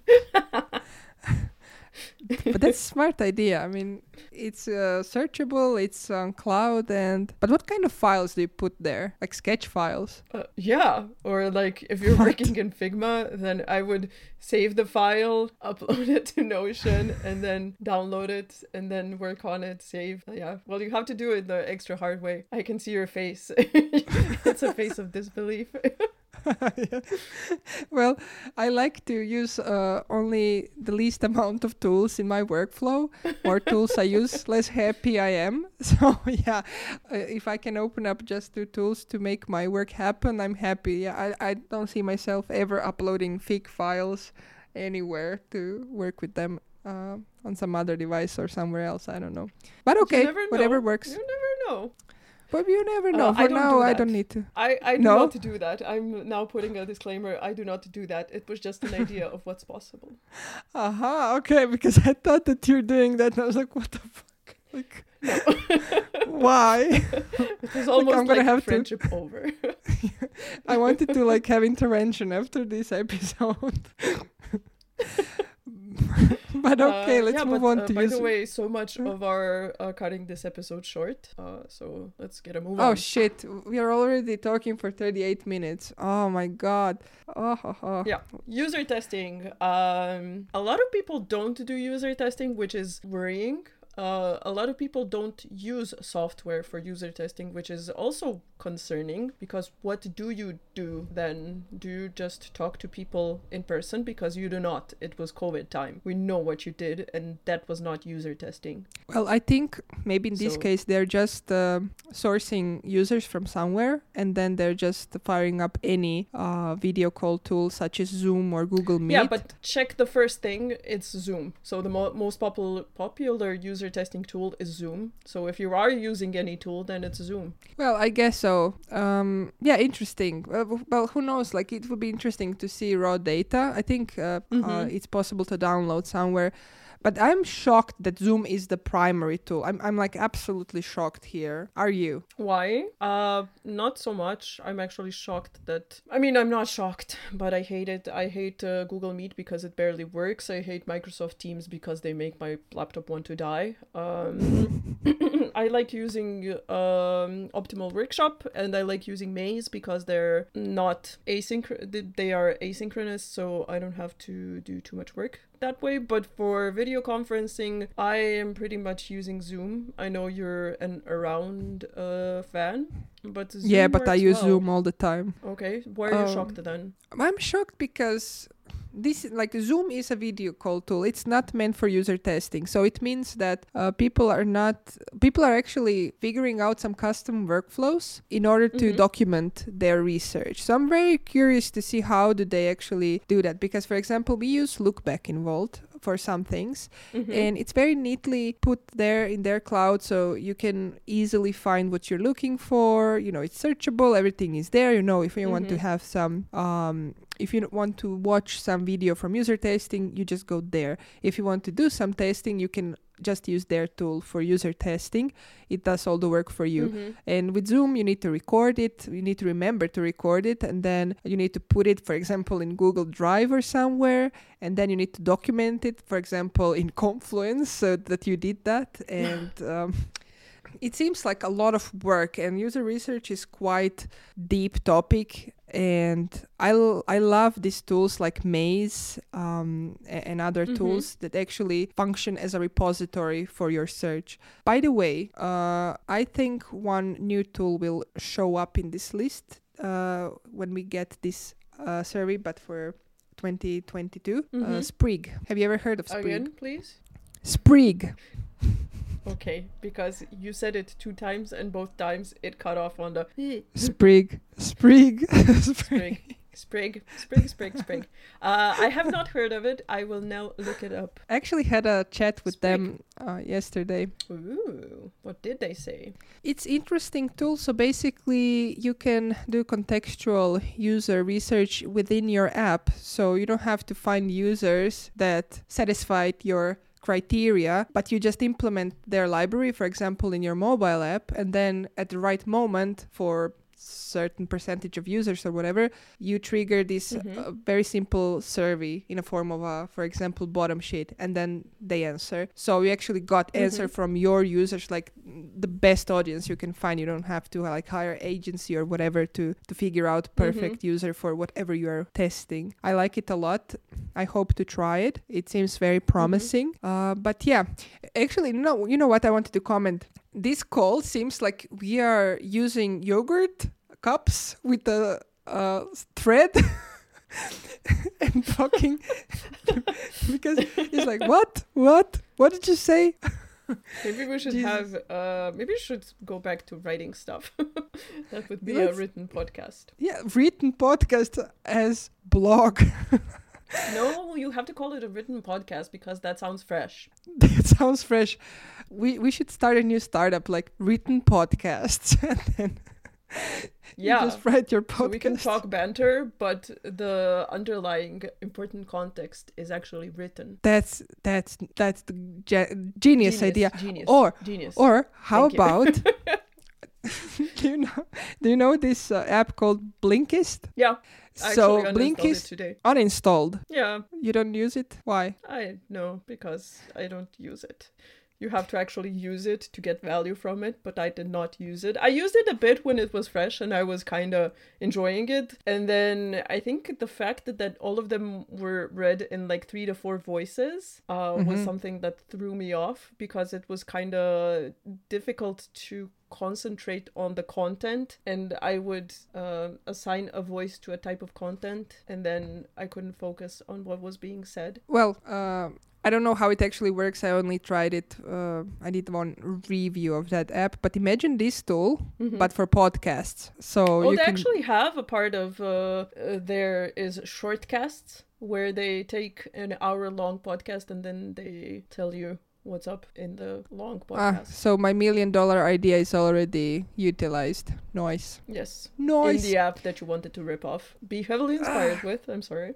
[SPEAKER 1] But that's a smart idea. I mean, it's uh, searchable, it's on cloud, and but what kind of files do you put there? Like sketch files?
[SPEAKER 2] Uh, yeah, or like if you're
[SPEAKER 1] What?
[SPEAKER 2] working in Figma, then I would save the file, upload it to Notion, and then download it, and then work on it, save. Uh, yeah, well, you have to do it the extra hard way. I can see your face. It's a face of disbelief.
[SPEAKER 1] Yeah. Well, I like to use uh, only the least amount of tools in my workflow. More tools I use, less happy I am. So yeah, uh, if I can open up just two tools to make my work happen, I'm happy. Yeah, I, I don't see myself ever uploading fig files anywhere to work with them uh, on some other device or somewhere else. I don't know. But
[SPEAKER 2] You
[SPEAKER 1] okay,
[SPEAKER 2] never know.
[SPEAKER 1] whatever works.
[SPEAKER 2] You never know.
[SPEAKER 1] But you never know.
[SPEAKER 2] Uh,
[SPEAKER 1] For
[SPEAKER 2] I don't
[SPEAKER 1] now,
[SPEAKER 2] do
[SPEAKER 1] I
[SPEAKER 2] that.
[SPEAKER 1] don't need to.
[SPEAKER 2] I, I do
[SPEAKER 1] No?
[SPEAKER 2] not do that. I'm now putting a disclaimer. I do not do that. It was just an idea of what's possible.
[SPEAKER 1] Aha, okay, because I thought that you're doing that, and I was like, what the fuck? Like,
[SPEAKER 2] No.
[SPEAKER 1] why?
[SPEAKER 2] It was almost
[SPEAKER 1] I'm gonna
[SPEAKER 2] like
[SPEAKER 1] have to-
[SPEAKER 2] friendship over.
[SPEAKER 1] I wanted to like have intervention after this episode. But okay,
[SPEAKER 2] Uh,
[SPEAKER 1] let's
[SPEAKER 2] yeah,
[SPEAKER 1] move
[SPEAKER 2] but,
[SPEAKER 1] on
[SPEAKER 2] uh,
[SPEAKER 1] to
[SPEAKER 2] by
[SPEAKER 1] use.
[SPEAKER 2] the way, so much of our uh, cutting this episode short. Uh, so let's get a move
[SPEAKER 1] Oh
[SPEAKER 2] on.
[SPEAKER 1] shit, we are already talking for thirty-eight minutes. Oh my god. Oh, oh, oh.
[SPEAKER 2] Yeah, user testing. Um, a lot of people don't do user testing, which is worrying. Uh, a lot of people don't use software for user testing, which is also concerning, because what do you do then? Do you just talk to people in person? Because you do not. It was COVID time. We know what you did, and that was not user testing.
[SPEAKER 1] Well, I think maybe in this
[SPEAKER 2] So-
[SPEAKER 1] case they're just uh, sourcing users from somewhere, and then they're just firing up any uh, video call tool such as Zoom or Google Meet.
[SPEAKER 2] Yeah, but check the first thing. It's Zoom. So the mo- most popular popular user testing tool is Zoom. So if you are using any tool, then it's Zoom.
[SPEAKER 1] Well, I guess so. Um, yeah, interesting. Uh, w- well, who knows? Like, it would be interesting to see raw data. I think uh, uh,
[SPEAKER 2] Mhm.
[SPEAKER 1] it's possible to download somewhere. But I'm shocked that Zoom is the primary tool. I'm, I'm like absolutely shocked here. Are you?
[SPEAKER 2] Why? Uh, not so much. I'm actually shocked that. I mean, I'm not shocked, but I hate it. I hate uh, Google Meet because it barely works. I hate Microsoft Teams because they make my laptop want to die. Um, I like using um, Optimal Workshop, and I like using Maze because they're not asynchronous. They are asynchronous, so I don't have to do too much work that way. But for video conferencing, I am pretty much using Zoom. I know you're an Around uh, fan, but Zoom
[SPEAKER 1] yeah, but I
[SPEAKER 2] works
[SPEAKER 1] use
[SPEAKER 2] well.
[SPEAKER 1] Zoom all the time.
[SPEAKER 2] Okay, why are you
[SPEAKER 1] Um,
[SPEAKER 2] shocked then?
[SPEAKER 1] I'm shocked because this like Zoom is a video call tool. It's not meant for user testing. So it means that uh, people are not people are actually figuring out some custom workflows in order to
[SPEAKER 2] Mhm.
[SPEAKER 1] document their research. So I'm very curious to see how do they actually do that, because for example, we use Lookback in Vault for some things,
[SPEAKER 2] Mhm.
[SPEAKER 1] and it's very neatly put there in their cloud, so you can easily find what you're looking for. You know, it's searchable, everything is there. You know, if you want to
[SPEAKER 2] Mhm.
[SPEAKER 1] have some um if you want to watch some video from user testing, you just go there. If you want to do some testing, you can just use their tool for user testing. It does all the work for you.
[SPEAKER 2] Mhm.
[SPEAKER 1] And with Zoom, you need to record it. You need to remember to record it. And then you need to put it, for example, in Google Drive or somewhere. And then you need to document it, for example, in Confluence, so that you did that. And um, it seems like a lot of work. And user research is quite deep topic. And I, l- I love these tools like Maze um, a- and other
[SPEAKER 2] Mhm.
[SPEAKER 1] tools that actually function as a repository for your search. By the way, uh, I think one new tool will show up in this list uh, when we get this uh, survey, but for twenty twenty-two, uh,
[SPEAKER 2] Mhm.
[SPEAKER 1] Sprig. Have you ever heard of Sprig?
[SPEAKER 2] Again, please.
[SPEAKER 1] Sprig.
[SPEAKER 2] Okay, because you said it two times and both times it cut off on the
[SPEAKER 1] Sprig. Sprig.
[SPEAKER 2] sprig. Sprig, sprig, sprig, sprig. Uh, I have not heard of it. I will now look it up.
[SPEAKER 1] I actually had a chat with
[SPEAKER 2] Sprig.
[SPEAKER 1] them uh, yesterday.
[SPEAKER 2] Ooh, what did they say?
[SPEAKER 1] It's interesting tool. So basically, you can do contextual user research within your app. So you don't have to find users that satisfied your criteria, but you just implement their library, for example, in your mobile app, and then at the right moment for certain percentage of users or whatever, you trigger this
[SPEAKER 2] Mhm.
[SPEAKER 1] uh, very simple survey in a form of a, for example, bottom sheet, and then they answer. So you actually got answer
[SPEAKER 2] Mhm.
[SPEAKER 1] from your users, like the best audience you can find. You don't have to like hire agency or whatever to to figure out perfect user for whatever you are testing. I like it a lot. I hope to try it. It seems very promising. Uh, but yeah, actually, no, you know what I wanted to comment. This call seems like we are using yogurt cups with a uh, thread and talking because it's like, what? What? What did you say?
[SPEAKER 2] Maybe we should
[SPEAKER 1] Jesus.
[SPEAKER 2] have. Uh, maybe we should go back to writing stuff. That would be
[SPEAKER 1] Let's-
[SPEAKER 2] a written podcast.
[SPEAKER 1] Yeah, written podcast as blog.
[SPEAKER 2] No, you have to call it a written podcast because that sounds fresh.
[SPEAKER 1] That sounds fresh. We we should start a new startup like written podcasts and then
[SPEAKER 2] Yeah.
[SPEAKER 1] you just write your podcast.
[SPEAKER 2] So we can talk banter, but the underlying important context is actually written.
[SPEAKER 1] That's that's that's the ge- genius, idea.
[SPEAKER 2] Genius.
[SPEAKER 1] Or
[SPEAKER 2] genius.
[SPEAKER 1] or how
[SPEAKER 2] Thank you.
[SPEAKER 1] about do you know do you know this uh, app called Blinkist?
[SPEAKER 2] yeah, I
[SPEAKER 1] So
[SPEAKER 2] actually uninstalled it
[SPEAKER 1] Blinkist
[SPEAKER 2] today.
[SPEAKER 1] uninstalled.
[SPEAKER 2] Yeah,
[SPEAKER 1] You don't use it? Why?
[SPEAKER 2] I know because I don't use it. You have to actually use it to get value from it, but I did not use it. I used it a bit when it was fresh and I was kind of enjoying it. And then I think the fact that, that all of them were read in like three to four voices uh, was
[SPEAKER 1] Mhm.
[SPEAKER 2] something that threw me off because it was kind of difficult to concentrate on the content, and I would uh, assign a voice to a type of content and then I couldn't focus on what was being said.
[SPEAKER 1] Well, uh, I don't know how it actually works. I only tried it. Uh, I did one review of that app. But imagine this tool,
[SPEAKER 2] Mhm.
[SPEAKER 1] but for podcasts. So
[SPEAKER 2] Oh,
[SPEAKER 1] you
[SPEAKER 2] they
[SPEAKER 1] can
[SPEAKER 2] actually have a part of uh, uh, there is shortcasts where they take an hour long podcast and then they tell you what's up in the long
[SPEAKER 1] Ah,
[SPEAKER 2] podcast.
[SPEAKER 1] so my million dollar idea is already utilized. Nice.
[SPEAKER 2] Yes.
[SPEAKER 1] Nice.
[SPEAKER 2] In the app that you wanted to rip off. Be heavily inspired with. I'm sorry.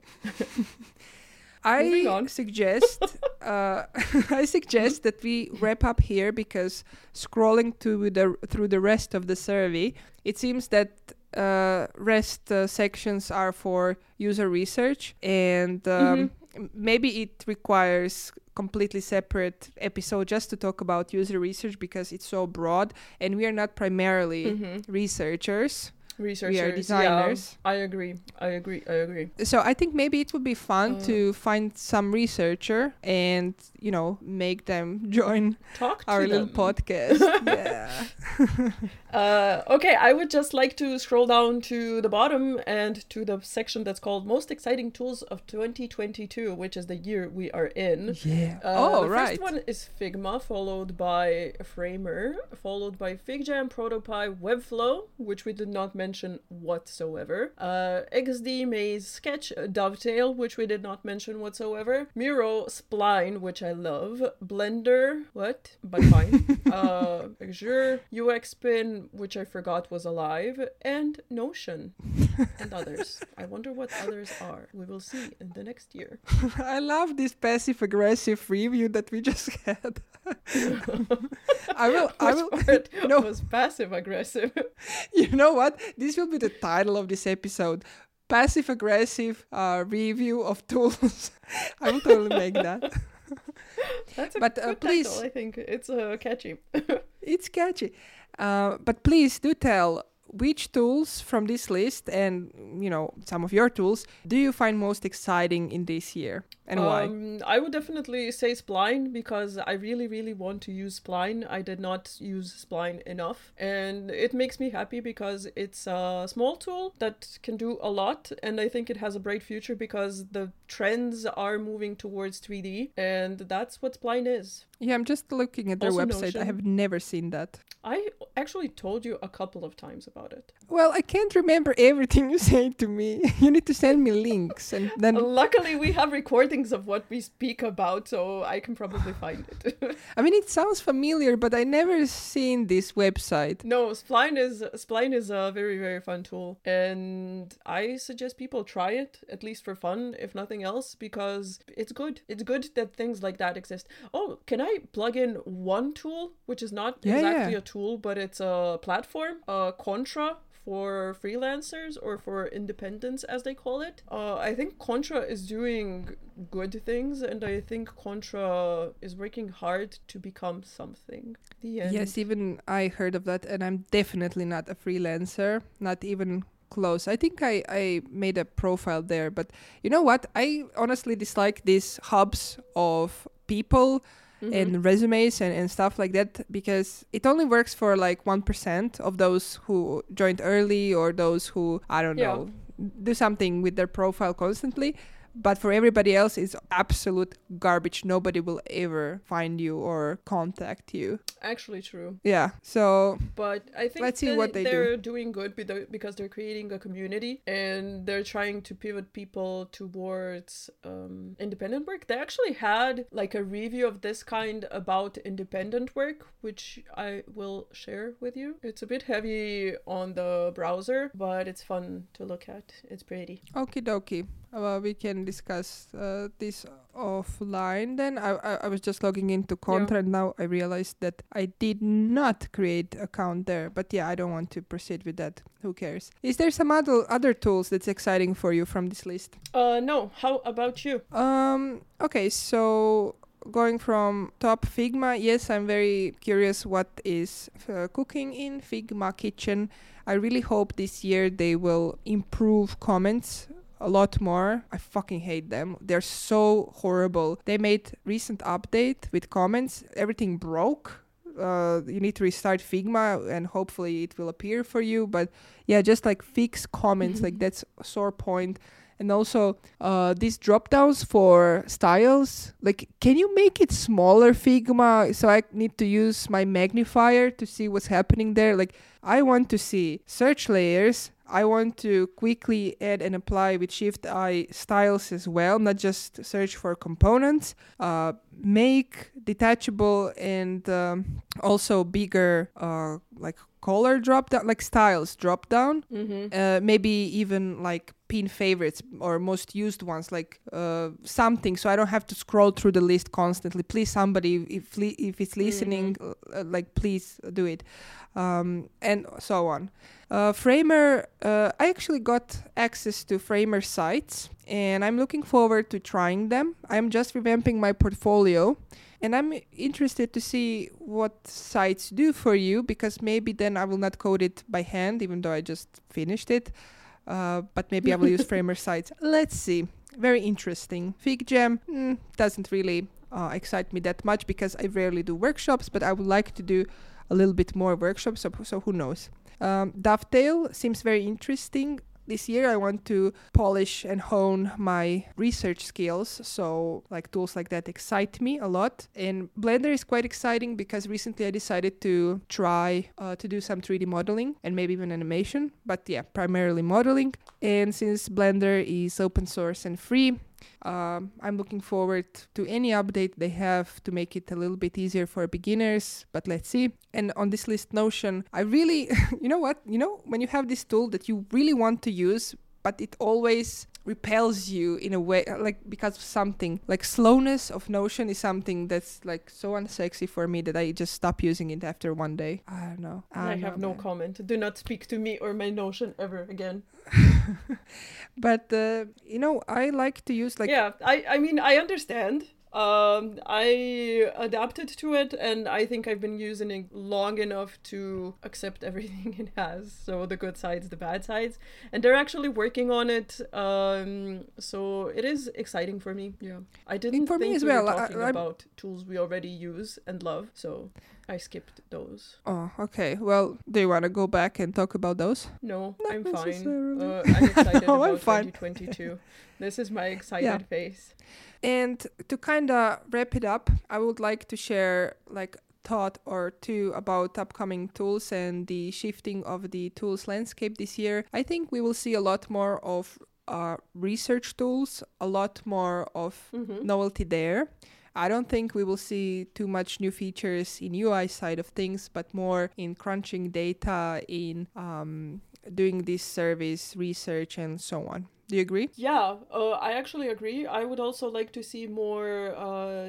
[SPEAKER 2] Moving
[SPEAKER 1] I
[SPEAKER 2] on.
[SPEAKER 1] suggest uh, I suggest that we wrap up here because scrolling to the through the rest of the survey, it seems that uh, rest uh, sections are for user research, and um, m- maybe it requires completely separate episode just to talk about user research because it's so broad, and we are not primarily
[SPEAKER 2] Mhm.
[SPEAKER 1] researchers.
[SPEAKER 2] Researchers.
[SPEAKER 1] designers.
[SPEAKER 2] Yeah, I agree. I agree. I agree.
[SPEAKER 1] So I think maybe it would be fun
[SPEAKER 2] Uh.
[SPEAKER 1] to find some researcher and, you know, make them join
[SPEAKER 2] Talk to
[SPEAKER 1] our little
[SPEAKER 2] them.
[SPEAKER 1] podcast. Yeah.
[SPEAKER 2] Uh, okay, I would just like to scroll down to the bottom and to the section that's called Most Exciting Tools of twenty twenty-two, which is the year we are in.
[SPEAKER 1] Yeah.
[SPEAKER 2] Uh,
[SPEAKER 1] oh,
[SPEAKER 2] the
[SPEAKER 1] right.
[SPEAKER 2] first one is Figma, followed by Framer, followed by FigJam, Protopie, Webflow, which we did not mention mention whatsoever. Uh, X D Maze Sketch Dovetail, which we did not mention whatsoever. Miro Spline, which I love. Blender, what? But fine. uh, Azure, U X Spin, which I forgot was alive, and Notion, and others. I wonder what others are. We will see in the next year.
[SPEAKER 1] I love this passive-aggressive review that we just had. I will. I will.
[SPEAKER 2] Part
[SPEAKER 1] no,
[SPEAKER 2] was passive aggressive.
[SPEAKER 1] You know what? This will be the title of this episode: passive-aggressive uh, review of tools. I will totally make that.
[SPEAKER 2] That's a
[SPEAKER 1] but,
[SPEAKER 2] good
[SPEAKER 1] uh, please,
[SPEAKER 2] title. I think it's uh, catchy.
[SPEAKER 1] It's catchy. Uh, but please do tell which tools from this list and, you know, some of your tools do you find most exciting in this year and
[SPEAKER 2] um,
[SPEAKER 1] why?
[SPEAKER 2] I would definitely say Spline because I really, really want to use Spline. I did not use Spline enough, and it makes me happy because it's a small tool that can do a lot, and I think it has a bright future because the trends are moving towards three D, and that's what Spline is.
[SPEAKER 1] Yeah, I'm just looking at their
[SPEAKER 2] Also
[SPEAKER 1] website.
[SPEAKER 2] Notion.
[SPEAKER 1] I have never seen that.
[SPEAKER 2] I actually told you a couple of times about it.
[SPEAKER 1] Well, I can't remember everything you say to me. You need to send me links and then...
[SPEAKER 2] Luckily, we have recordings of what we speak about, so I can probably find it.
[SPEAKER 1] I mean, it sounds familiar, but I never seen this website.
[SPEAKER 2] No, Spline is Spline is a very, very fun tool, and I suggest people try it, at least for fun, if nothing else, because it's good. It's good that things like that exist. Oh, can I plug in one tool, which is not
[SPEAKER 1] Yeah,
[SPEAKER 2] exactly
[SPEAKER 1] yeah.
[SPEAKER 2] a tool, but it's a platform, uh, Contra, for freelancers or for independents, as they call it. Uh, I think Contra is doing good things, and I think Contra is working hard to become something. The end.
[SPEAKER 1] Yes, even I heard of that, and I'm definitely not a freelancer, not even close. I think I, I made a profile there, but you know what? I honestly dislike these hubs of people
[SPEAKER 2] Mhm.
[SPEAKER 1] and resumes and, and stuff like that because it only works for like one percent of those who joined early or those who, I don't
[SPEAKER 2] Yeah.
[SPEAKER 1] know, do something with their profile constantly. But for everybody else, it's absolute garbage. Nobody will ever find you or contact you.
[SPEAKER 2] Actually true.
[SPEAKER 1] Yeah, so
[SPEAKER 2] But I think
[SPEAKER 1] Let's see
[SPEAKER 2] that
[SPEAKER 1] what they do.
[SPEAKER 2] they're doing good bedo- because they're creating a community and they're trying to pivot people towards um, independent work. They actually had like a review of this kind about independent work, which I will share with you. It's a bit heavy on the browser, but it's fun to look at. It's pretty.
[SPEAKER 1] okie dokie. Uh, we can discuss uh, this offline then. I, I I was just logging into Contra and now I realized that I did not create account there. But yeah, I don't want to proceed with that. Who cares? Is there some other other tools that's exciting for you from this list?
[SPEAKER 2] Uh, no. How about you?
[SPEAKER 1] Um. Okay, so going from top Figma, yes, I'm very curious what is uh, cooking in Figma Kitchen. I really hope this year they will improve comments a lot more. I fucking hate them. They're so horrible. They made recent update with comments. Everything broke. Uh, you need to restart Figma and hopefully it will appear for you. But yeah, just like fix comments, like that's a sore point. And also uh, these drop downs for styles, like can you make it smaller, Figma? So I need to use my magnifier to see what's happening there. Like I want to see search layers. I want to quickly add and apply with Shift I styles as well, not just search for components. Uh, make detachable and um, also bigger uh, like color drop down, like styles drop down.
[SPEAKER 2] Mm-hmm.
[SPEAKER 1] Uh, maybe even like pin favorites or most used ones, like uh, something, so I don't have to scroll through the list constantly. Please, somebody, if li- if it's listening,
[SPEAKER 2] Mm-hmm.
[SPEAKER 1] uh, like please do it, um, and so on. Uh, Framer, uh, I actually got access to Framer sites, and I'm looking forward to trying them. I'm just revamping my portfolio. And I'm interested to see what sites do for you, because maybe then I will not code it by hand, even though I just finished it. Uh, but maybe I will use Framer sites. Let's see. Very interesting. FigJam mm, doesn't really uh, excite me that much because I rarely do workshops, but I would like to do a little bit more workshops, so, so who knows. Um, Dovetail seems very interesting. this year I want to polish and hone my research skills. So like tools like that excite me a lot. And Blender is quite exciting because recently I decided to try uh, to do some three D modeling and maybe even animation. But yeah, primarily modeling. And since Blender is open source and free, Um, I'm looking forward to any update they have to make it a little bit easier for beginners, but let's see. And on this list, Notion, I really, you know what, you know, when you have this tool that you really want to use, but it always repels you in a way, like because of something, like slowness of Notion is something that's like so unsexy for me that I just stop using it after one day. I don't know. I,
[SPEAKER 2] I
[SPEAKER 1] don't
[SPEAKER 2] have
[SPEAKER 1] know,
[SPEAKER 2] no
[SPEAKER 1] man.
[SPEAKER 2] comment. Do not speak to me or my Notion ever again.
[SPEAKER 1] But, uh, you know, I like to use like...
[SPEAKER 2] Yeah, I, I mean, I understand. Um, I adapted to it, and I think I've been using it long enough to accept everything it has. So the good sides, the bad sides, and they're actually working on it. Um, so it is exciting for me. Yeah, I didn't
[SPEAKER 1] for me
[SPEAKER 2] think
[SPEAKER 1] as
[SPEAKER 2] we
[SPEAKER 1] well.
[SPEAKER 2] were
[SPEAKER 1] I-
[SPEAKER 2] talking
[SPEAKER 1] I'm-
[SPEAKER 2] about tools we already use and love, so I skipped those.
[SPEAKER 1] Oh, okay. Well, do you want to go back and talk about those?
[SPEAKER 2] No,
[SPEAKER 1] Not
[SPEAKER 2] I'm fine.
[SPEAKER 1] necessarily.
[SPEAKER 2] Uh, I'm excited
[SPEAKER 1] No, I'm
[SPEAKER 2] about
[SPEAKER 1] fine.
[SPEAKER 2] twenty twenty-two. This is my excited
[SPEAKER 1] Yeah.
[SPEAKER 2] face.
[SPEAKER 1] And to kind of wrap it up, I would like to share like thought or two about upcoming tools and the shifting of the tools landscape this year. I think we will see a lot more of uh, research tools, a lot more of
[SPEAKER 2] Mm-hmm.
[SPEAKER 1] novelty there. I don't think we will see too much new features in U I side of things, but more in crunching data, in um, doing this service research and so on. Do you agree?
[SPEAKER 2] Yeah, uh, I actually agree. I would also like to see more uh,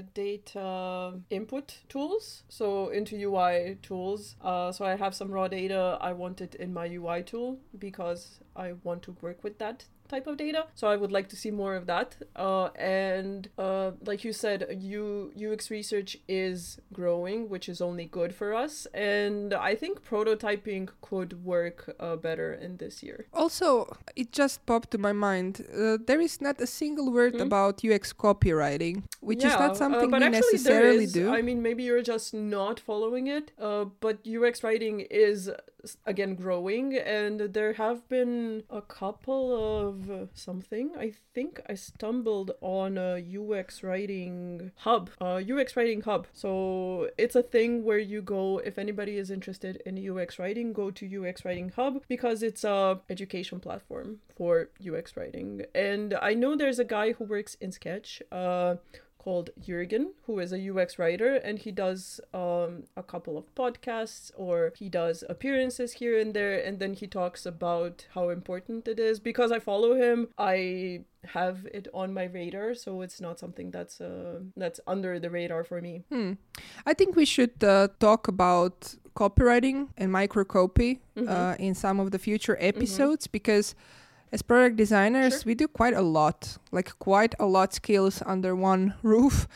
[SPEAKER 2] data input tools, so into U I tools. Uh, so I have some raw data. I want it in my U I tool because I want to work with that type of data. So I would like to see more of that. Uh, and uh, like you said, U- UX research is growing, which is only good for us. And I think prototyping could work uh, better in this year.
[SPEAKER 1] Also, it just popped to my mind. Uh, there is not a single word
[SPEAKER 2] Hmm?
[SPEAKER 1] about U X copywriting, which is
[SPEAKER 2] Yeah,
[SPEAKER 1] not
[SPEAKER 2] uh,
[SPEAKER 1] something
[SPEAKER 2] but
[SPEAKER 1] we
[SPEAKER 2] actually
[SPEAKER 1] necessarily
[SPEAKER 2] there is.
[SPEAKER 1] do.
[SPEAKER 2] I mean, maybe you're just not following it. Uh, but U X writing is s- again growing, and there have been a couple of uh, something. I think I stumbled on a U X writing hub, uh, U X writing hub. So it's a thing where you go, if anybody is interested in U X writing, go to U X writing hub because it's a education platform for U X writing. And I know there's a guy who works in Sketch. Uh, called Jürgen, who is a U X writer, and he does um, a couple of podcasts, or he does appearances here and there, and then he talks about how important it is. Because I follow him, I have it on my radar, so it's not something that's uh, that's under the radar for me.
[SPEAKER 1] Hmm. I think we should uh, talk about copywriting and microcopy
[SPEAKER 2] Mhm.
[SPEAKER 1] uh, in some of the future episodes because as product designers,
[SPEAKER 2] Sure.
[SPEAKER 1] we do quite a lot, like quite a lot skills under one roof.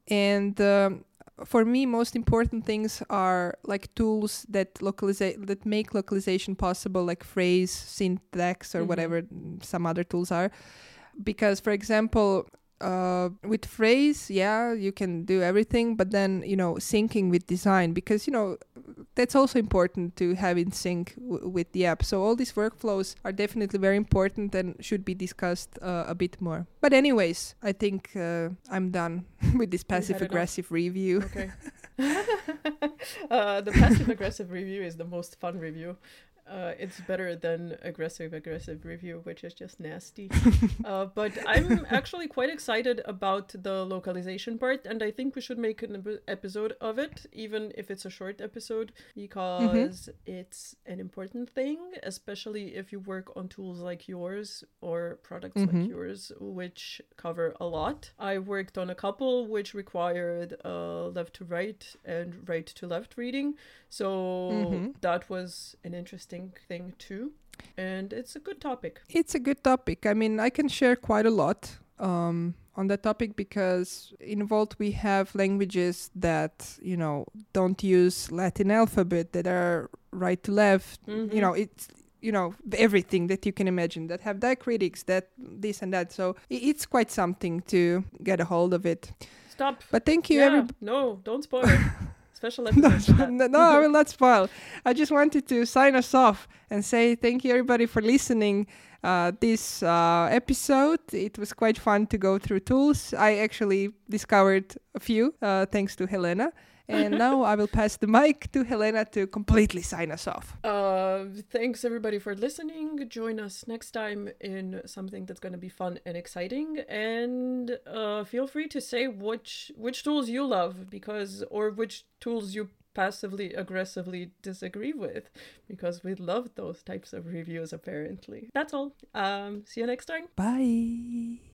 [SPEAKER 1] And um, for me, most important things are like tools that localiza- that make localization possible, like phrase, syntax, or
[SPEAKER 2] Mhm.
[SPEAKER 1] whatever some other tools are. Because, for example, uh, with phrase, yeah, you can do everything, but then, you know, syncing with design, because, you know, that's also important to have in sync w- with the app. So all these workflows are definitely very important and should be discussed uh, a bit more. But anyways, I think uh, I'm done with this passive
[SPEAKER 2] enough.
[SPEAKER 1] aggressive review.
[SPEAKER 2] Okay. uh, the passive aggressive review is the most fun review. Uh, it's better than aggressive aggressive review, which is just nasty. uh, but I'm actually quite excited about the localization part, and I think we should make an ep- episode of it, even if it's a short episode, because it's an important thing, especially if you work on tools like yours or products
[SPEAKER 1] Mhm.
[SPEAKER 2] like yours, which cover a lot. I worked on a couple which required uh, left to right and right to left reading, so
[SPEAKER 1] Mhm.
[SPEAKER 2] that was an interesting thing too, and it's a good topic.
[SPEAKER 1] It's a good topic. I mean, I can share quite a lot um, on that topic because in Volt we have languages that, you know, don't use Latin alphabet, that are right to left.
[SPEAKER 2] Mhm.
[SPEAKER 1] You know, it's, you know, everything that you can imagine, that have diacritics, that this and that. So i- it's quite something to get a hold of it.
[SPEAKER 2] Stop.
[SPEAKER 1] But thank you,
[SPEAKER 2] Yeah,
[SPEAKER 1] everybody.
[SPEAKER 2] no, don't spoil. Special
[SPEAKER 1] No,
[SPEAKER 2] episode for that.
[SPEAKER 1] no, no, I will not spoil. I just wanted to sign us off and say thank you everybody for listening. uh, this uh, episode. It was quite fun to go through tools. I actually discovered a few uh, thanks to Helena. And now I will pass the mic to Helena to completely sign us off.
[SPEAKER 2] Uh, thanks everybody for listening. Join us next time in something that's going to be fun and exciting. And uh, feel free to say which which tools you love, because or which tools you passively aggressively disagree with, because we love those types of reviews apparently. That's all. Um, see you next time.
[SPEAKER 1] Bye.